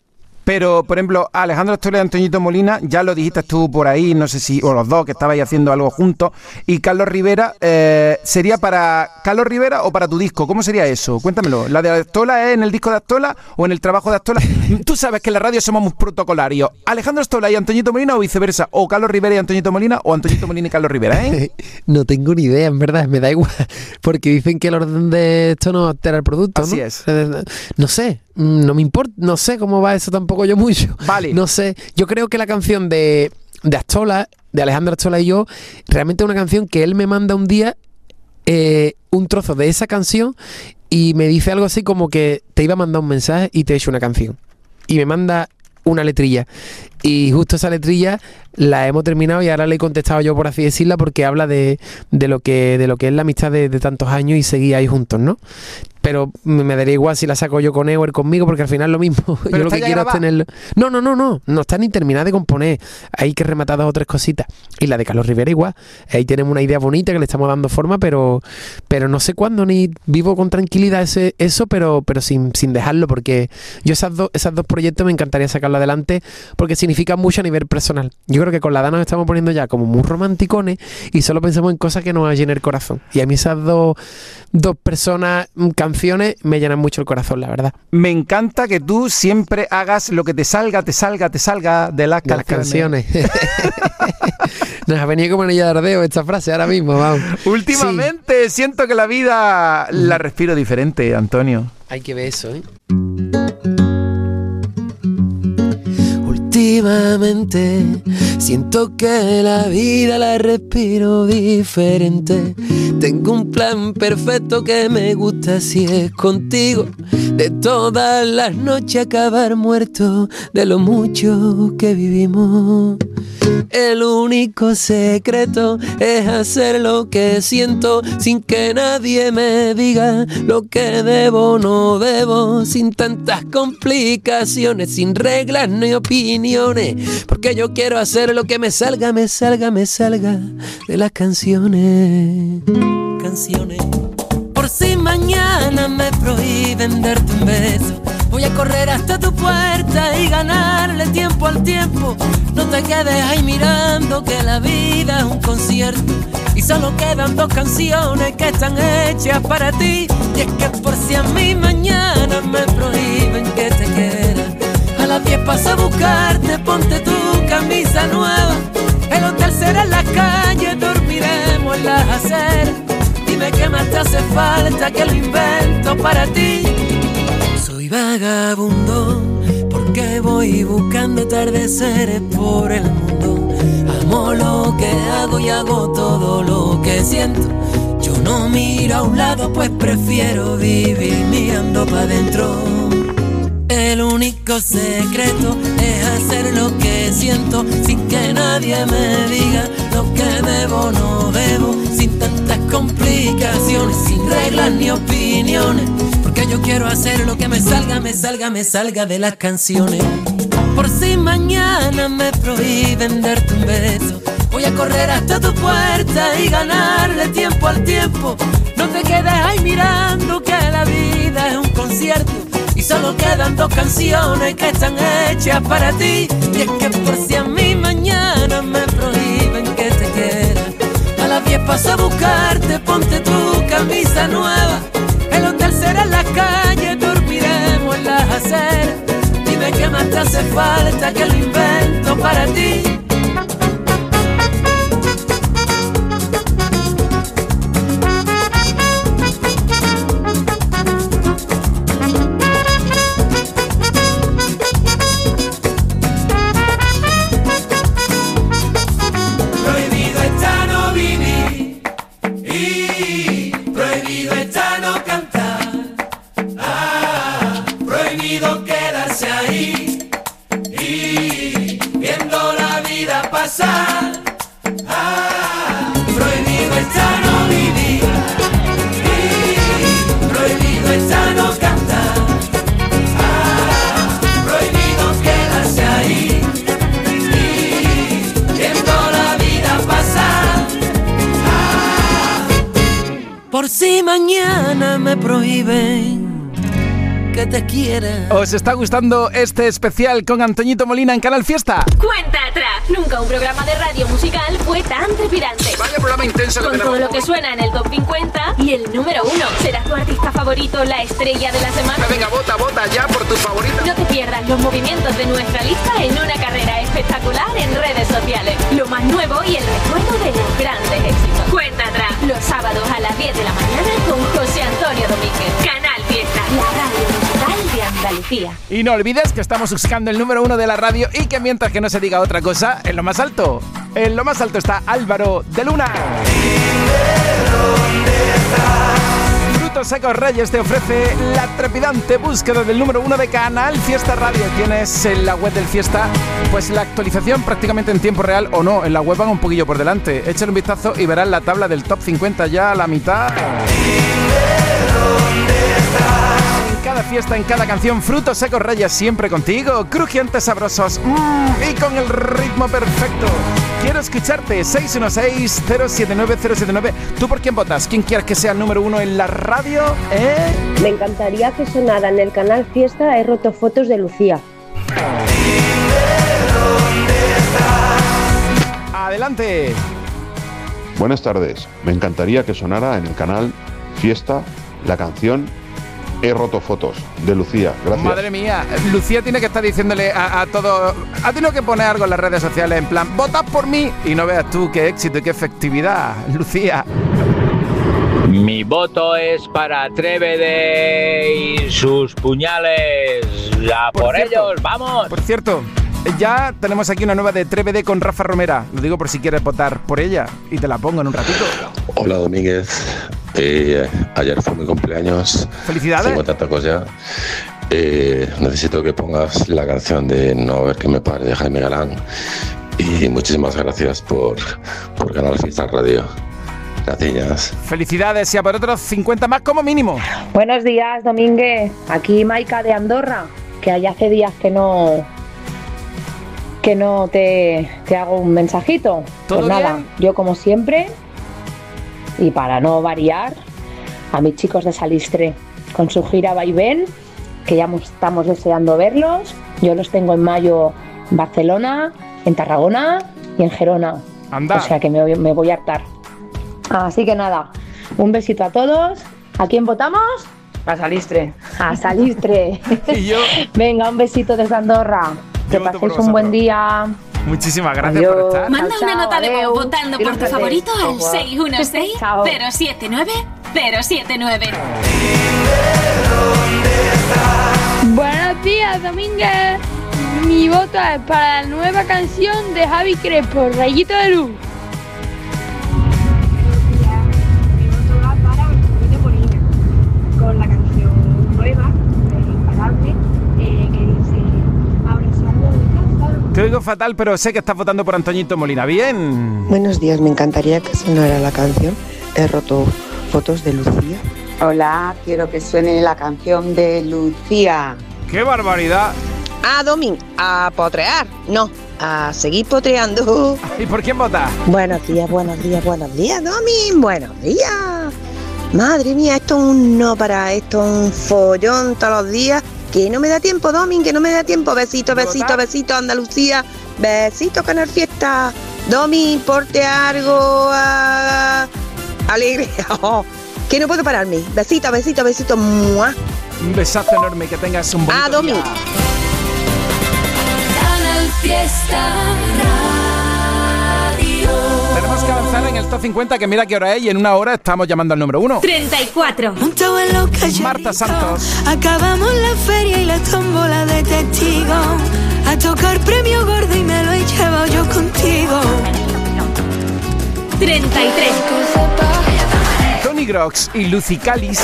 Pero, por ejemplo, Alejandro Astola y Antoñito Molina, ya lo dijiste tú por ahí, no sé si, o los dos que estabais haciendo algo juntos, y Carlos Rivera, eh, ¿sería para Carlos Rivera o para tu disco? ¿Cómo sería eso? Cuéntamelo. ¿La de Astola es en el disco de Astola o en el trabajo de Astola? Tú sabes que en la radio somos muy protocolarios. ¿Alejandro Astola y Antoñito Molina o viceversa? ¿O Carlos Rivera y Antoñito Molina o Antoñito Molina y Carlos Rivera, eh? No tengo ni idea, en verdad, me da igual, porque dicen que el orden de esto no altera el producto, Así ¿no? es. No sé, no me importa, no sé cómo va eso tampoco yo mucho. Vale. No sé, yo creo que la canción de, de Astola, de Alejandro Astola y yo, realmente es una canción que él me manda un día eh, un trozo de esa canción y me dice algo así como que te iba a mandar un mensaje y te he hecho una canción. Y me manda una letrilla. Y justo esa letrilla la hemos terminado y ahora le he contestado yo, por así decirla, porque habla de, de lo que de lo que es la amistad de, de tantos años y seguir ahí juntos, ¿no? Pero me daría igual si la saco yo con Ewer conmigo, porque al final es lo mismo. Yo lo que quiero es tenerlo. No, no, no, no. No está ni terminada de componer. Hay que rematar dos o tres cositas. Y la de Carlos Rivera igual. Ahí tenemos una idea bonita que le estamos dando forma, pero pero no sé cuándo, ni vivo con tranquilidad ese, eso, pero pero sin, sin dejarlo, porque yo esas dos, esas dos proyectos me encantaría sacarlo adelante, porque significan mucho a nivel personal. Yo creo que con la edad nos estamos poniendo ya como muy romanticones y solo pensamos en cosas que nos llenen el corazón. Y a mí esas dos, dos personas, canciones, me llenan mucho el corazón, la verdad. Me encanta que tú siempre hagas lo que te salga, te salga, te salga de las, de las canciones. Nos ha venido como anillo de ardeo esta frase ahora mismo, vamos. Últimamente sí. Siento que la vida la respiro diferente, Antonio. Hay que ver eso, ¿eh? Últimamente siento que la vida la respiro diferente. Tengo un plan perfecto que me gusta si es contigo. De todas las noches acabar muerto de lo mucho que vivimos. El único secreto es hacer lo que siento sin que nadie me diga lo que debo o no debo, sin tantas complicaciones, sin reglas ni opiniones, porque yo quiero hacer lo que me salga, me salga, me salga de las canciones. Canciones. Por si mañana me prohíben darte un beso, voy a correr hasta tu puerta y ganarle tiempo al tiempo. No te quedes ahí mirando que la vida es un concierto y solo quedan dos canciones que están hechas para ti. Y es que por si a mí mañana me prohíben que te quiera, a las diez paso a buscarte, ponte tu camisa nueva. El hotel será en la calle, dormiremos en las aceras. Dime qué más te hace falta, que lo invento para ti. Soy vagabundo porque voy buscando atardeceres por el mundo. Amo lo que hago y hago todo lo que siento. Yo no miro a un lado, pues prefiero vivir mirando para adentro. El único secreto es hacer lo que siento sin que nadie me diga lo que debo o no debo, sin tantas complicaciones, sin reglas ni opiniones, porque yo quiero hacer lo que me salga, me salga, me salga de las canciones. Por si mañana me prohíben darte un beso, voy a correr hasta tu puerta y ganarle tiempo al tiempo. No te quedes ahí mirando que la vida es un concierto y solo quedan dos canciones que están hechas para ti. Y es que por si a mí mañana me prohíben que te quiera, a las diez paso a buscarte, ponte tu camisa nueva. El hotel será en la calle, dormiremos en las aceras. Dime qué más te hace falta, que lo invento para ti. Ah, prohibido está no vivir, y prohibido está no cantar. Ah, prohibido quedarse ahí y viendo la vida pasar. Ah, por si mañana me prohíben que te quiera. ¿Os está gustando este especial con Antoñito Molina en Canal Fiesta? Cuenta atrás. Nunca un programa de radio musical fue tan trepidante. Vaya programa intenso. Con todo lo que suena en el top cincuenta y el número uno. ¿Será tu artista favorito la estrella de la semana? Venga, vota, vota ya por tu favorita. No te pierdas los movimientos de nuestra lista en una carrera espectacular en redes sociales. Lo más nuevo y el recuerdo de los grandes éxitos. Cuenta atrás. Los sábados a las diez de la mañana con José Antonio Domínguez. Canal Fiesta, la radio musical de Andalucía. Y no olvides que estamos buscando el número uno de la radio y que mientras que no se diga otra cosa, en lo más alto, en lo más alto está Álvaro de Luna. Frutos Secos Reyes te ofrece la trepidante búsqueda del número uno de Canal Fiesta Radio. Tienes en la web del Fiesta pues la actualización prácticamente en tiempo real, o no, en la web van un poquillo por delante. Échale un vistazo y verás la tabla del top cincuenta ya a la mitad. En cada fiesta, en cada canción, Frutos Secos Reyes siempre contigo, crujientes, sabrosos mmm, y con el ritmo perfecto. Quiero escucharte. Seis uno seis, cero siete nueve, cero siete nueve. ¿Tú por quién votas? ¿Quién quieres que sea el número uno en la radio? ¿Eh? Me encantaría que sonara en el Canal Fiesta He roto fotos de Lucía. Adelante. Buenas tardes. Me encantaría que sonara en el Canal Fiesta la canción He roto fotos de Lucía. Gracias. Madre mía, Lucía tiene que estar diciéndole a, a todo. Ha tenido que poner algo en las redes sociales en plan, votad por mí. Y no veas tú qué éxito y qué efectividad, Lucía. Mi voto es para Trévede y sus puñales. ¡A por, por ellos! ¡Vamos! Por cierto, ya tenemos aquí una nueva de Trévede con Rafa Romera. Lo digo por si quieres votar por ella y te la pongo en un ratito. Hola, Domínguez. Eh, ayer fue mi cumpleaños. ¡Felicidades! cincuenta tacos ya. Eh, necesito que pongas la canción de No ver que me pare de Jaime Galán. Y muchísimas gracias por, por Canal Fiesta Radio. Gracias. Felicidades y a por otros cincuenta más como mínimo. Buenos días, Domínguez. Aquí Maika de Andorra, que allá hace días que no que no te, te hago un mensajito. ¿Todo pues nada, bien? yo como siempre, y para no variar, a mis chicos de Salistre con su gira Vaivén, que ya estamos deseando verlos. Yo los tengo en mayo en Barcelona, en Tarragona y en Gerona. Anda. O sea que me, me voy a hartar. Así que nada, un besito a todos. ¿A quién votamos? A Salistre. A Salistre. Y yo. Venga, un besito desde Andorra. Que paséis un buen día. Muchísimas gracias Adiós. por estar. Manda Chao, una nota de adeu. voz votando por tu Fíjate. favorito al Ojo. seis uno seis, Chao. cero siete nueve, cero siete nueve. Buenos días, Domínguez. Mi voto es para la nueva canción de Javi Crespo, Rayito de Luz. Con la canción nueva de Imparable, eh, que dice Abrazando de casa. Te oigo fatal, pero sé que estás votando por Antoñito Molina. Bien. Buenos días, me encantaría que sonara la canción He roto fotos de Lucía. Hola, quiero que suene la canción de Lucía. ¡Qué barbaridad! Ah, Domín, a potrear. No, a seguir potreando. ¿Y por quién vota? Buenos días, buenos días, buenos días, Domín. Buenos días. Madre mía, esto es un no para, esto es un follón todos los días. Que no me da tiempo, Domín, que no me da tiempo. Besito, besito, besito, Andalucía. Besito, Canal Fiesta. Domín, porte algo a... alegre. Oh, que no puedo pararme. Besito, besito, besito. ¡Mua! Un besazo enorme, que tengas un bonito Ah, Domín. día. Canal Fiesta Radio. Tenemos que avanzar en el top cincuenta, que mira qué hora es, y en una hora estamos llamando al número uno. treinta y cuatro. Montado en los calleritos, Marta Santos. acabamos la feria y la tómbola de testigos. A tocar premio gordo y me lo he llevado yo contigo. treinta y tres. Tony Grox y Lucy Calis.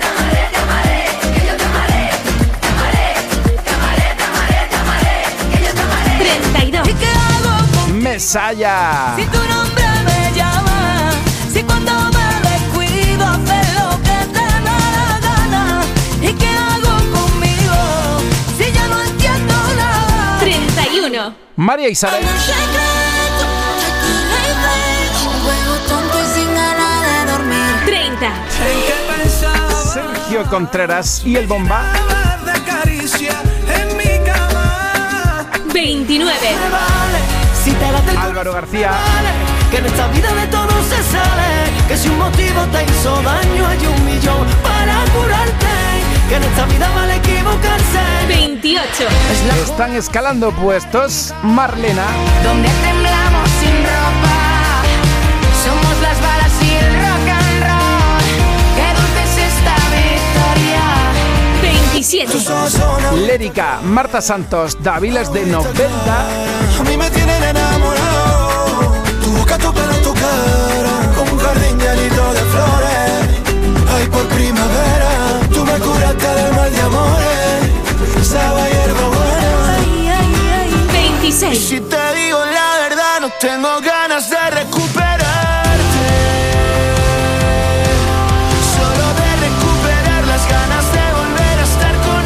treinta y dos. ¿Y qué hago con Mesaya. si tu nombre me llama? Si cuando me descuido haces lo que te da la gana. ¿Y qué hago conmigo si ya no entiendo nada? treinta y uno. María Isabel. Un secreto, un juego tonto y sin ganas de dormir. treinta. Sergio Contreras y el Bomba. veintinueve. Si te late el Álvaro García. que en esta vida de todo se sale, que si un motivo te hizo daño hay un millón para curarte, que en esta vida vale equivocarse. veintiocho. Están escalando puestos. Marlena. Donde temblamos sin ropa, somos las balas y el rock and roll. Qué dulce es esta victoria. veintisiete. Lérica. Marta Santos. Dáviles de noventa. A mí me tienen enamorado, tu boca, tu pelo, tu cara, como un jardín llenito de flores. Ay, por primavera, tú me curaste del mal de amores, sabe a hierba buena. veintiséis. Y si te digo la verdad, no tengo ganas de recuperarte, solo de recuperar las ganas de volver a estar con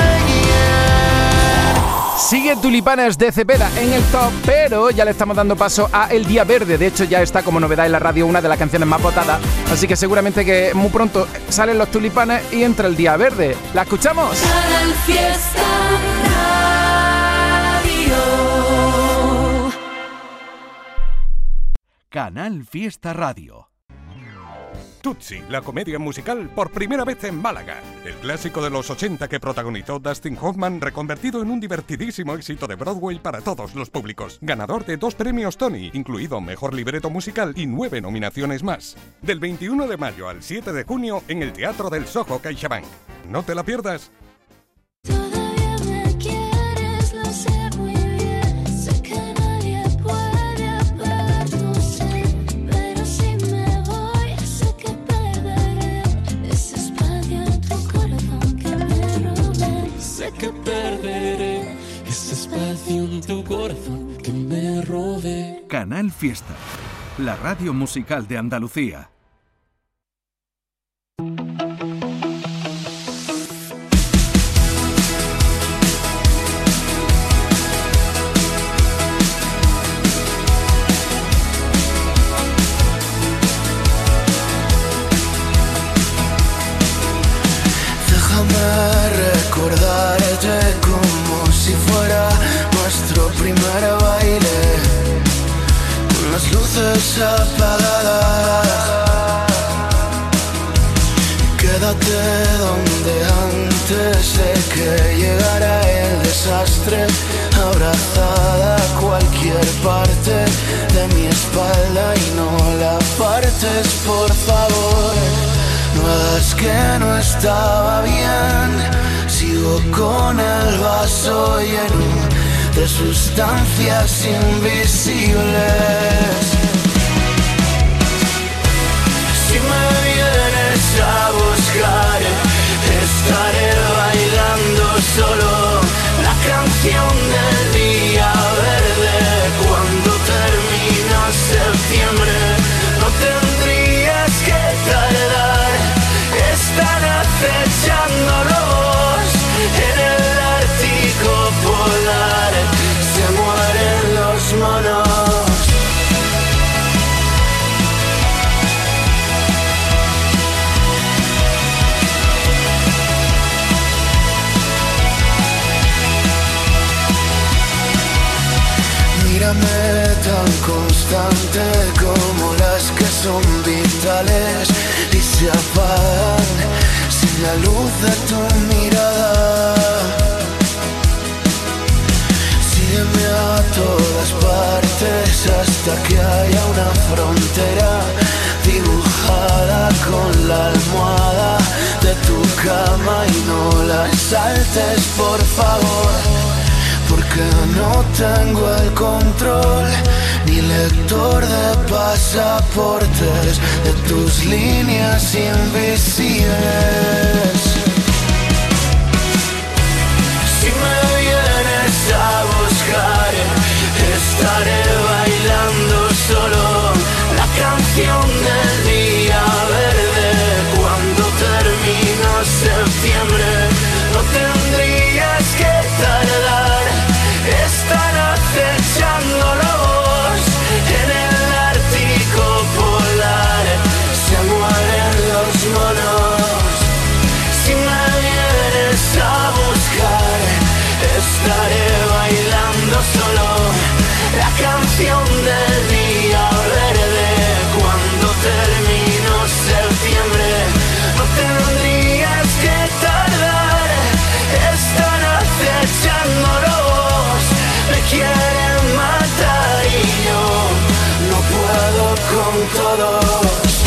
alguien. Sigue Tulipanes de Cepeda en el top, pero ya le estamos dando paso a El Día Verde. De hecho, ya está como novedad en la radio una de las canciones más votadas. Así que seguramente que muy pronto salen los Tulipanes y entra El Día Verde. ¿La escuchamos? Canal Fiesta Radio. Canal Fiesta Radio. Tutsi, la comedia musical por primera vez en Málaga. El clásico de los ochenta que protagonizó Dustin Hoffman, reconvertido en un divertidísimo éxito de Broadway para todos los públicos. Ganador de dos premios Tony, incluido Mejor Libreto Musical y nueve nominaciones más. Del veintiuno de mayo al siete de junio en el Teatro del Soho CaixaBank. No te la pierdas. Que perderé ese espacio en tu corazón que me rodee. Canal Fiesta, la radio musical de Andalucía. Recordarte como si fuera nuestro primer baile, con las luces apagadas. Quédate donde antes de que llegara el desastre, abrazada a cualquier parte de mi espalda y no la apartes, por favor. No hagas que no estaba bien. Sigo con el vaso lleno de sustancias invisibles. Si me vienes a buscar, estaré bailando solo la canción del día verde. Cuando termina septiembre, no tendrías que tardar. Están acechándonos en el Ártico polar, se mueren los monos. Mírame tan constante como las que son vitales y se apagan sin la luz de tu mirada. Sígueme a todas partes hasta que haya una frontera dibujada con la almohada de tu cama y no la saltes, por favor. Porque no tengo el control ni lector de pasaportes de tus líneas invisibles. Si me vienes a buscar, estaré bailando solo la canción del día verde. Cuando termina septiembre, no tendrías que tardar. Están acechándolos en el Ártico polar, se mueren los monos, canción del día verde. Cuando termino septiembre, no tendrías que tardar. Están acechándolos, me quieren matar y yo no puedo con todos.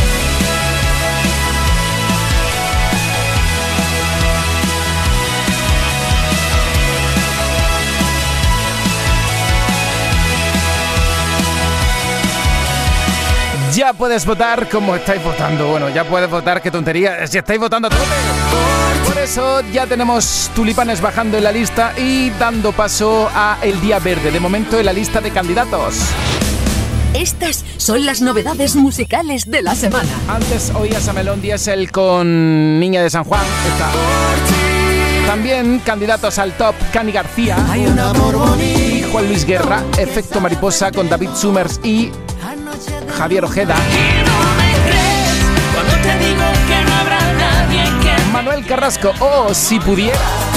Ya puedes votar como estáis votando. Bueno, ya puedes votar, qué tontería, si estáis votando a tope. Por eso ya tenemos tulipanes bajando en la lista y dando paso a el día verde, de momento en la lista de candidatos. Estas son las novedades musicales de la semana. Antes oías a Melón Diesel con Niña de San Juan. Está. También candidatos al top, Cani García. Hay un amor bonito. Y Juan Luis Guerra, Efecto Mariposa con David Summers y Javier Ojeda. Cuando te digo que no habrá nadie que... Manuel Carrasco, oh, si pudiera.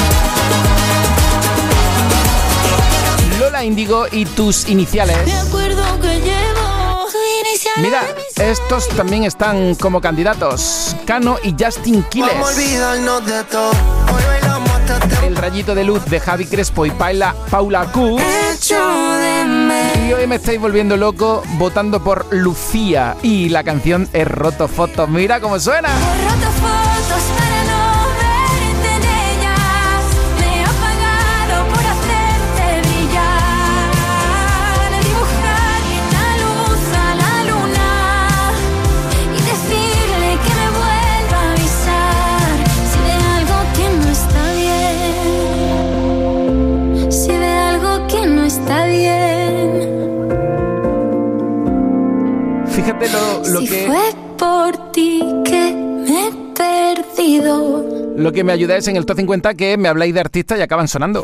Lola Índigo y Tus Iniciales. De acuerdo que llevo tus iniciales. Mira, estos también están como candidatos. Cano y Justin Quiles. Vamos a olvidarnos de todo. Hoy bailamos hasta El Rayito de Luz de Javi Crespo y Paula, Paula Q. Y hoy me estáis volviendo loco votando por Lucía. Y la canción es Roto Fotos. Mira cómo suena. roto fotos para no verte en ellas. Me he apagado por hacerte brillar. Dibujarle la luz a la luna y decirle que me vuelva a avisar si ve algo que no está bien. Si ve algo que no está bien. Fíjate lo, lo si que... fue por ti que me he perdido. Lo que me ayuda es en el top cincuenta que me habláis de artistas y acaban sonando.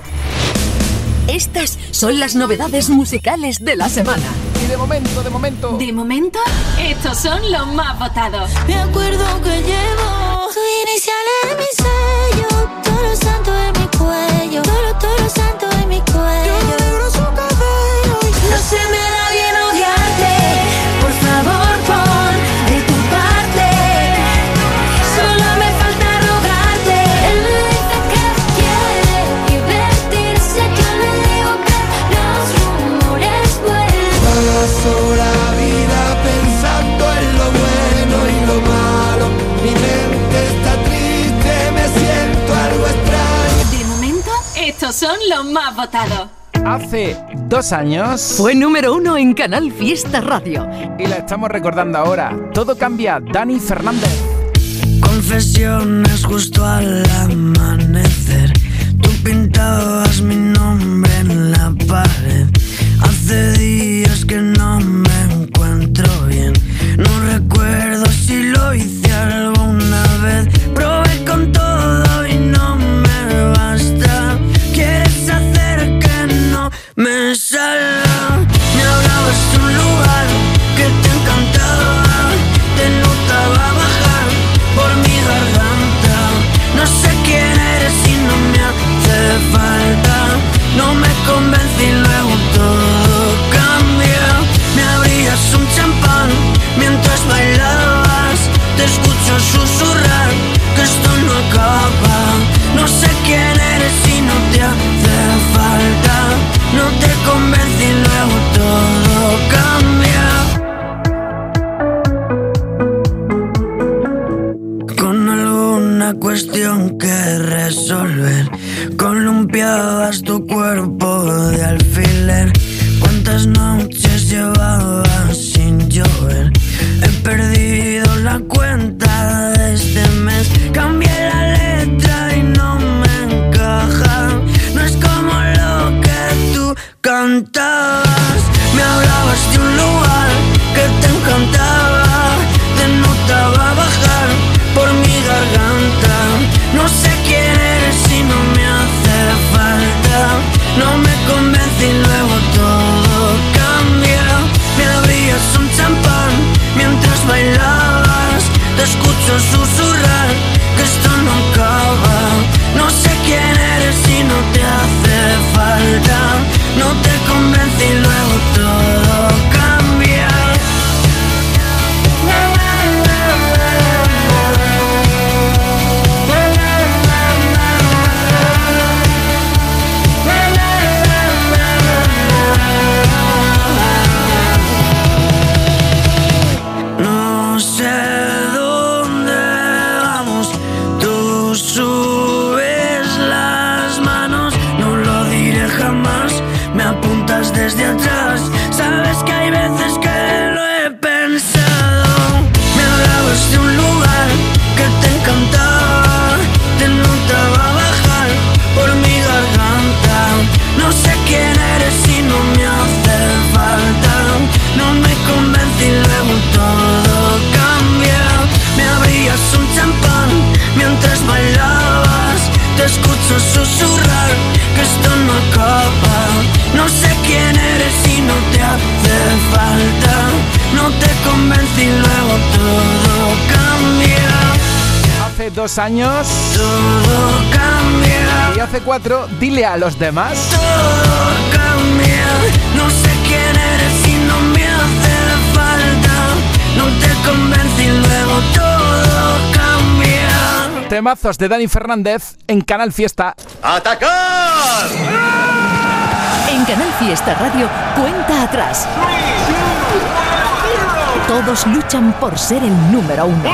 Estas son las novedades musicales de la semana. Y de momento, de momento... De momento, estos son los más votados. Me acuerdo que llevo tus iniciales en mi sello. Todo lo santo en mi cuello. Todo, todo lo santo en mi cuello. Yo me libro su cabello. No se me da bien odiarte. Por favor, pon de tu parte. Solo me falta rogarte. Él me dice que quiere divertirse. Yo le digo que los rumores vuelven. Paso la vida pensando en lo bueno y lo malo. Mi mente está triste, me siento algo extraño. De momento, estos son los más votados. Hace dos años... Fue número uno en Canal Fiesta Radio. Y la estamos recordando ahora. Todo cambia, Dani Fernández. Confesiones justo al amanecer. Tú pintabas mi nombre en la pared. Hace días que no me encuentro bien. No recuerdo si lo hice alguna vez. Probé con todo y no me basta. Quieres hacer que no me salga. Me hablabas de un lugar que te encantaba. Te notaba bajar por mi garganta. No sé quién eres y no me hace falta. No me convence y luego todo cambia. Me abrías un champán mientras bailabas. Te escucho susurrar que esto no acaba. No sé quién eres y no te hace falta. No te convence y luego todo cambia. Con alguna cuestión que resolver, columpiabas tu cuerpo de alfiler. ¿Cuántas noches llevabas sin llover? He perdido la cuenta de este mes. Cambié la letra y no me encaja. No es como lo que tú cantabas. Me hablabas de un lugar que te encantaba. Te notaba bajar por mi garganta. No sé quién eres y no me hace falta. No me convence y luego todo cambia. Me abrías un champán mientras bailabas. Te escucho susurrar que esto no acaba. No sé quién eres y no te hace falta. No te convence y luego todo desde atrás. Sabes que hay veces que lo he pensado. Me hablabas de un lugar que te encantaba, te notaba bajar por mi garganta. No sé quién eres y no me hace falta. No me convence y luego todo cambia. Me abrías un champán mientras bailabas. Te escucho susurrar que esto no acaba. No sé quién eres y no te hace falta. No te convence y luego todo cambia. Hace dos años. Todo cambia. Y hace cuatro, dile a los demás. Todo cambia. No sé quién eres y no me hace falta. No te convence y luego todo cambia. Temazos de Dani Fernández en Canal Fiesta. ¡Atacar! En Canal Fiesta Radio, cuenta atrás. Todos luchan por ser el número uno.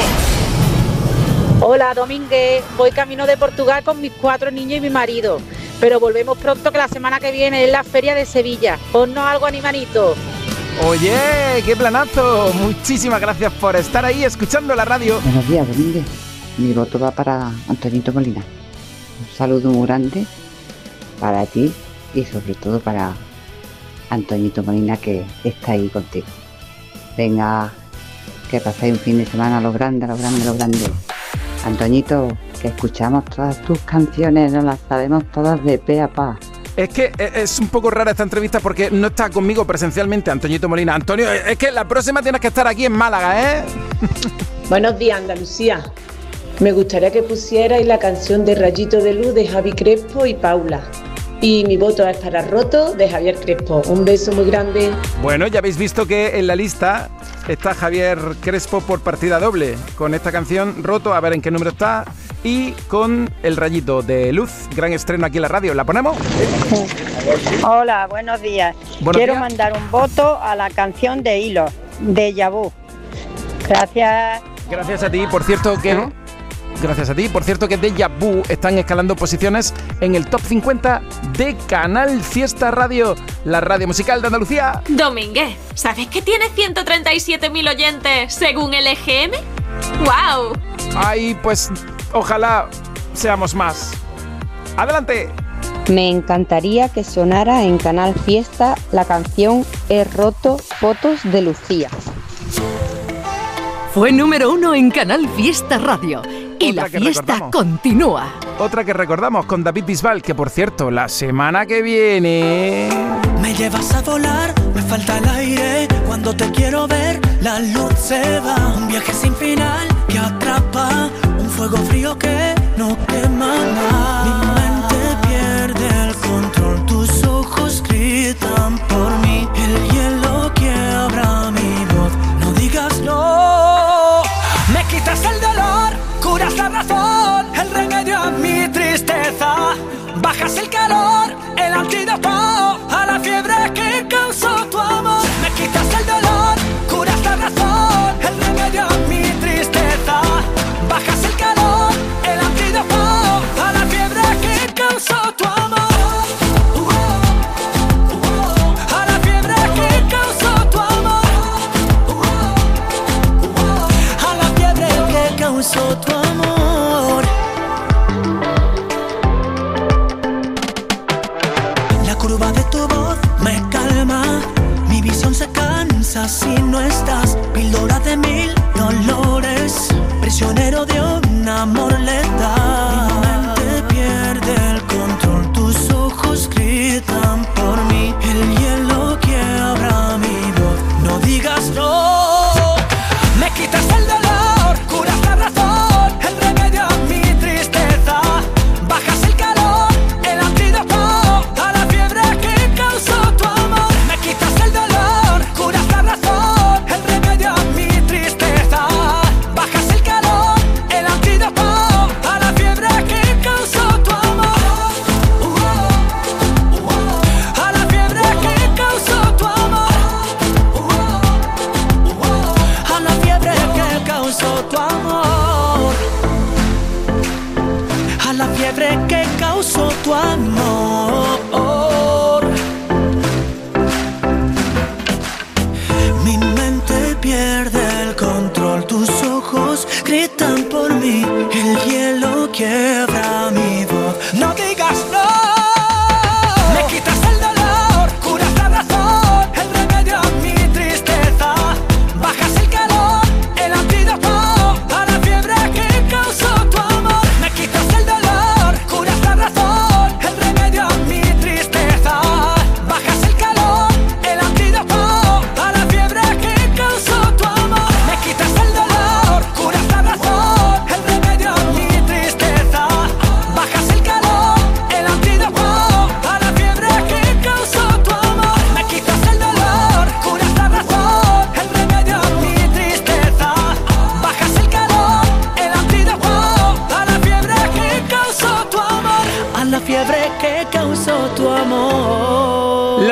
Hola, Domínguez. Voy camino de Portugal con mis cuatro niños y mi marido. Pero volvemos pronto, que la semana que viene es la Feria de Sevilla. Ponnos algo, animanito. Oye, qué planazo. Muchísimas gracias por estar ahí escuchando la radio. Buenos días, Domínguez. Mi voto va para Antonito Molina. Un saludo muy grande para ti y sobre todo para Antonito Molina, que está ahí contigo. Venga, que paséis un fin de semana a lo grande, a lo grande, a lo grande. Antoñito, que escuchamos todas tus canciones, nos las sabemos todas de pe a pa. Es que es un poco rara esta entrevista porque no está conmigo presencialmente Antoñito Molina. Antonio, es que la próxima tienes que estar aquí en Málaga, ¿eh? Buenos días, Andalucía. Me gustaría que pusierais la canción de Rayito de Luz de Javi Crespo y Paula. Y mi voto es para Roto de Javier Crespo. Un beso muy grande. Bueno, ya habéis visto que en la lista está Javier Crespo por partida doble, con esta canción Roto, a ver en qué número está, y con El Rayito de Luz, gran estreno aquí en la radio. ¿La ponemos? Hola, buenos días. Buenos Quiero días. mandar un voto a la canción de Hilo, de Yabú. Gracias. Gracias a ti, por cierto que... Gracias a ti, por cierto que Deja Vu están escalando posiciones en el top cincuenta de Canal Fiesta Radio, la radio musical de Andalucía. Domínguez, ¿sabes que tiene ciento treinta y siete mil oyentes según el E G M? ¡Wow! Ay, pues ojalá seamos más. ¡Adelante! Me encantaría que sonara en Canal Fiesta la canción He roto fotos de Lucía. Fue número uno en Canal Fiesta Radio. Y Otra la que fiesta recordamos. continúa. Otra que recordamos con David Bisbal, que por cierto, la semana que viene... Me llevas a volar, me falta el aire. Cuando te quiero ver, la luz se va. Un viaje sin final que atrapa. Un fuego frío que no quema nada. Mi mente pierde el control. Tus ojos gritan por mí. El hielo quiebra mi voz. No digas no. Me quitas el dolor, curas la razón, el remedio a mi tristeza. Bajas el calor, el antídoto a la fiebre que causó tu amor. Me quitas el dolor, curas la razón, el remedio a mi tristeza. Bajas el calor, el antídoto a la fiebre que causó tu amor. A la fiebre que causó tu amor. A la fiebre que causó tu amor. La curva de tu voz me calma. Mi visión se cansa si no estás. Píldora de mil dolores. Prisionero de un amor letal. Mi mente pierde el control. Tus ojos gritan por mí. El hielo quiebra mi voz. No digas no. Me quitas el dolor, curas la razón, el remedio a mi tristeza. Bajas el calor, el antídoto a la fiebre que causó tu amor. Me quitas el dolor, curas la razón, el remedio a mi tristeza. Bajas el calor, el antídoto a la fiebre que causó tu amor.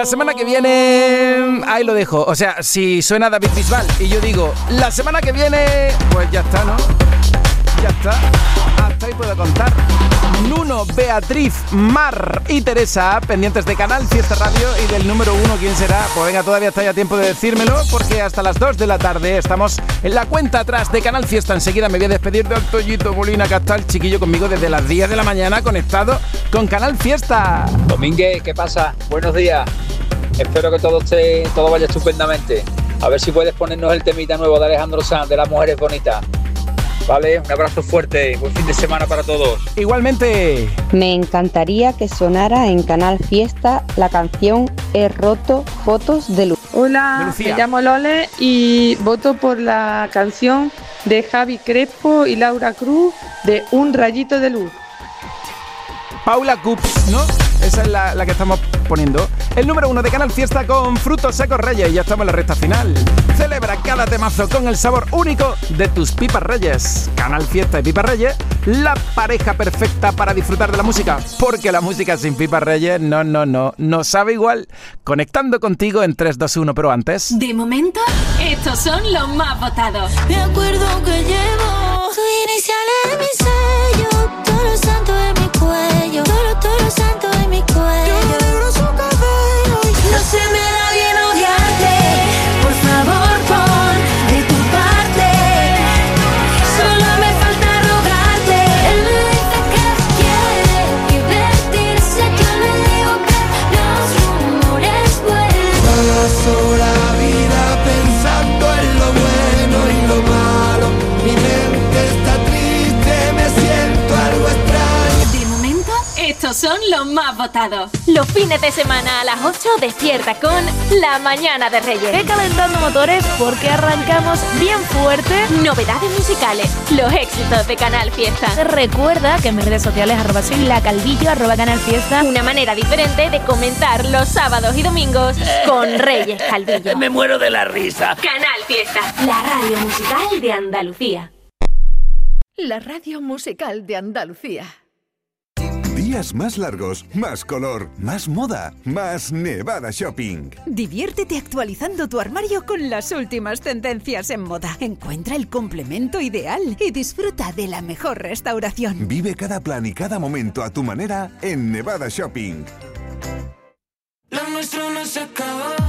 La semana que viene, ahí lo dejo. O sea, si suena David Bisbal y yo digo, la semana que viene, pues ya está, ¿no? Ya está. Hasta ahí puedo contar. Nuno, Beatriz, Mar y Teresa, pendientes de Canal Fiesta Radio y del número uno, ¿quién será? Pues venga, todavía está ya tiempo de decírmelo, porque hasta las dos de la tarde estamos en la cuenta atrás de Canal Fiesta. Enseguida me voy a despedir de Antoñito Molina, que está el chiquillo conmigo desde las diez de la mañana conectado con Canal Fiesta. Domínguez, ¿qué pasa? Buenos días. Espero que todo esté, todo vaya estupendamente. A ver si puedes ponernos el temita nuevo de Alejandro Sanz, de Las Mujeres Bonitas. Vale, un abrazo fuerte, buen fin de semana para todos. Igualmente. Me encantaría que sonara en Canal Fiesta la canción He roto fotos de luz. Hola, me llamo Lole y voto por la canción de Javi Crespo y Laura Cruz de Un rayito de luz. Paula Cups, ¿no? Esa es la, la que estamos poniendo. El número uno de Canal Fiesta con Frutos Secos Reyes. Y ya estamos en la recta final. Celebra cada temazo con el sabor único de tus Pipas Reyes. Canal Fiesta y Pipas Reyes, la pareja perfecta para disfrutar de la música. Porque la música sin Pipas Reyes, no, no, no, no sabe igual. Conectando contigo en tres, dos, uno, pero antes... De momento, estos son los más votados. Me acuerdo que llevo tus iniciales en mi sello, todo lo santo en mi cuello, todo, todo lo santo en mi cuello. Yo me libro su cabello y no se me da bien odiarte. Por favor, pon de tu parte. Solo me falta rogarte. Él me dice que quiere divertirse. Yo le digo que los rumores vuelan. Paso la vida pensando en lo bueno y lo malo. Mi mente está triste, me siento algo extraño. De momento, estos son los más votados. Los fines de semana a las ocho despierta con La Mañana de Reyes. Ve calentando motores porque arrancamos bien fuerte. Novedades musicales, los éxitos de Canal Fiesta. Recuerda que en mis redes sociales arroba soy la calvillo, arroba Canal Fiesta. Una manera diferente de comentar los sábados y domingos con Reyes Calvillo. Me muero de la risa. Canal Fiesta, la radio musical de Andalucía. La radio musical de Andalucía. Días más largos, más color, más moda, más Nevada Shopping. Diviértete actualizando tu armario con las últimas tendencias en moda. Encuentra el complemento ideal y disfruta de la mejor restauración. Vive cada plan y cada momento a tu manera en Nevada Shopping. Lo nuestro no se acaba.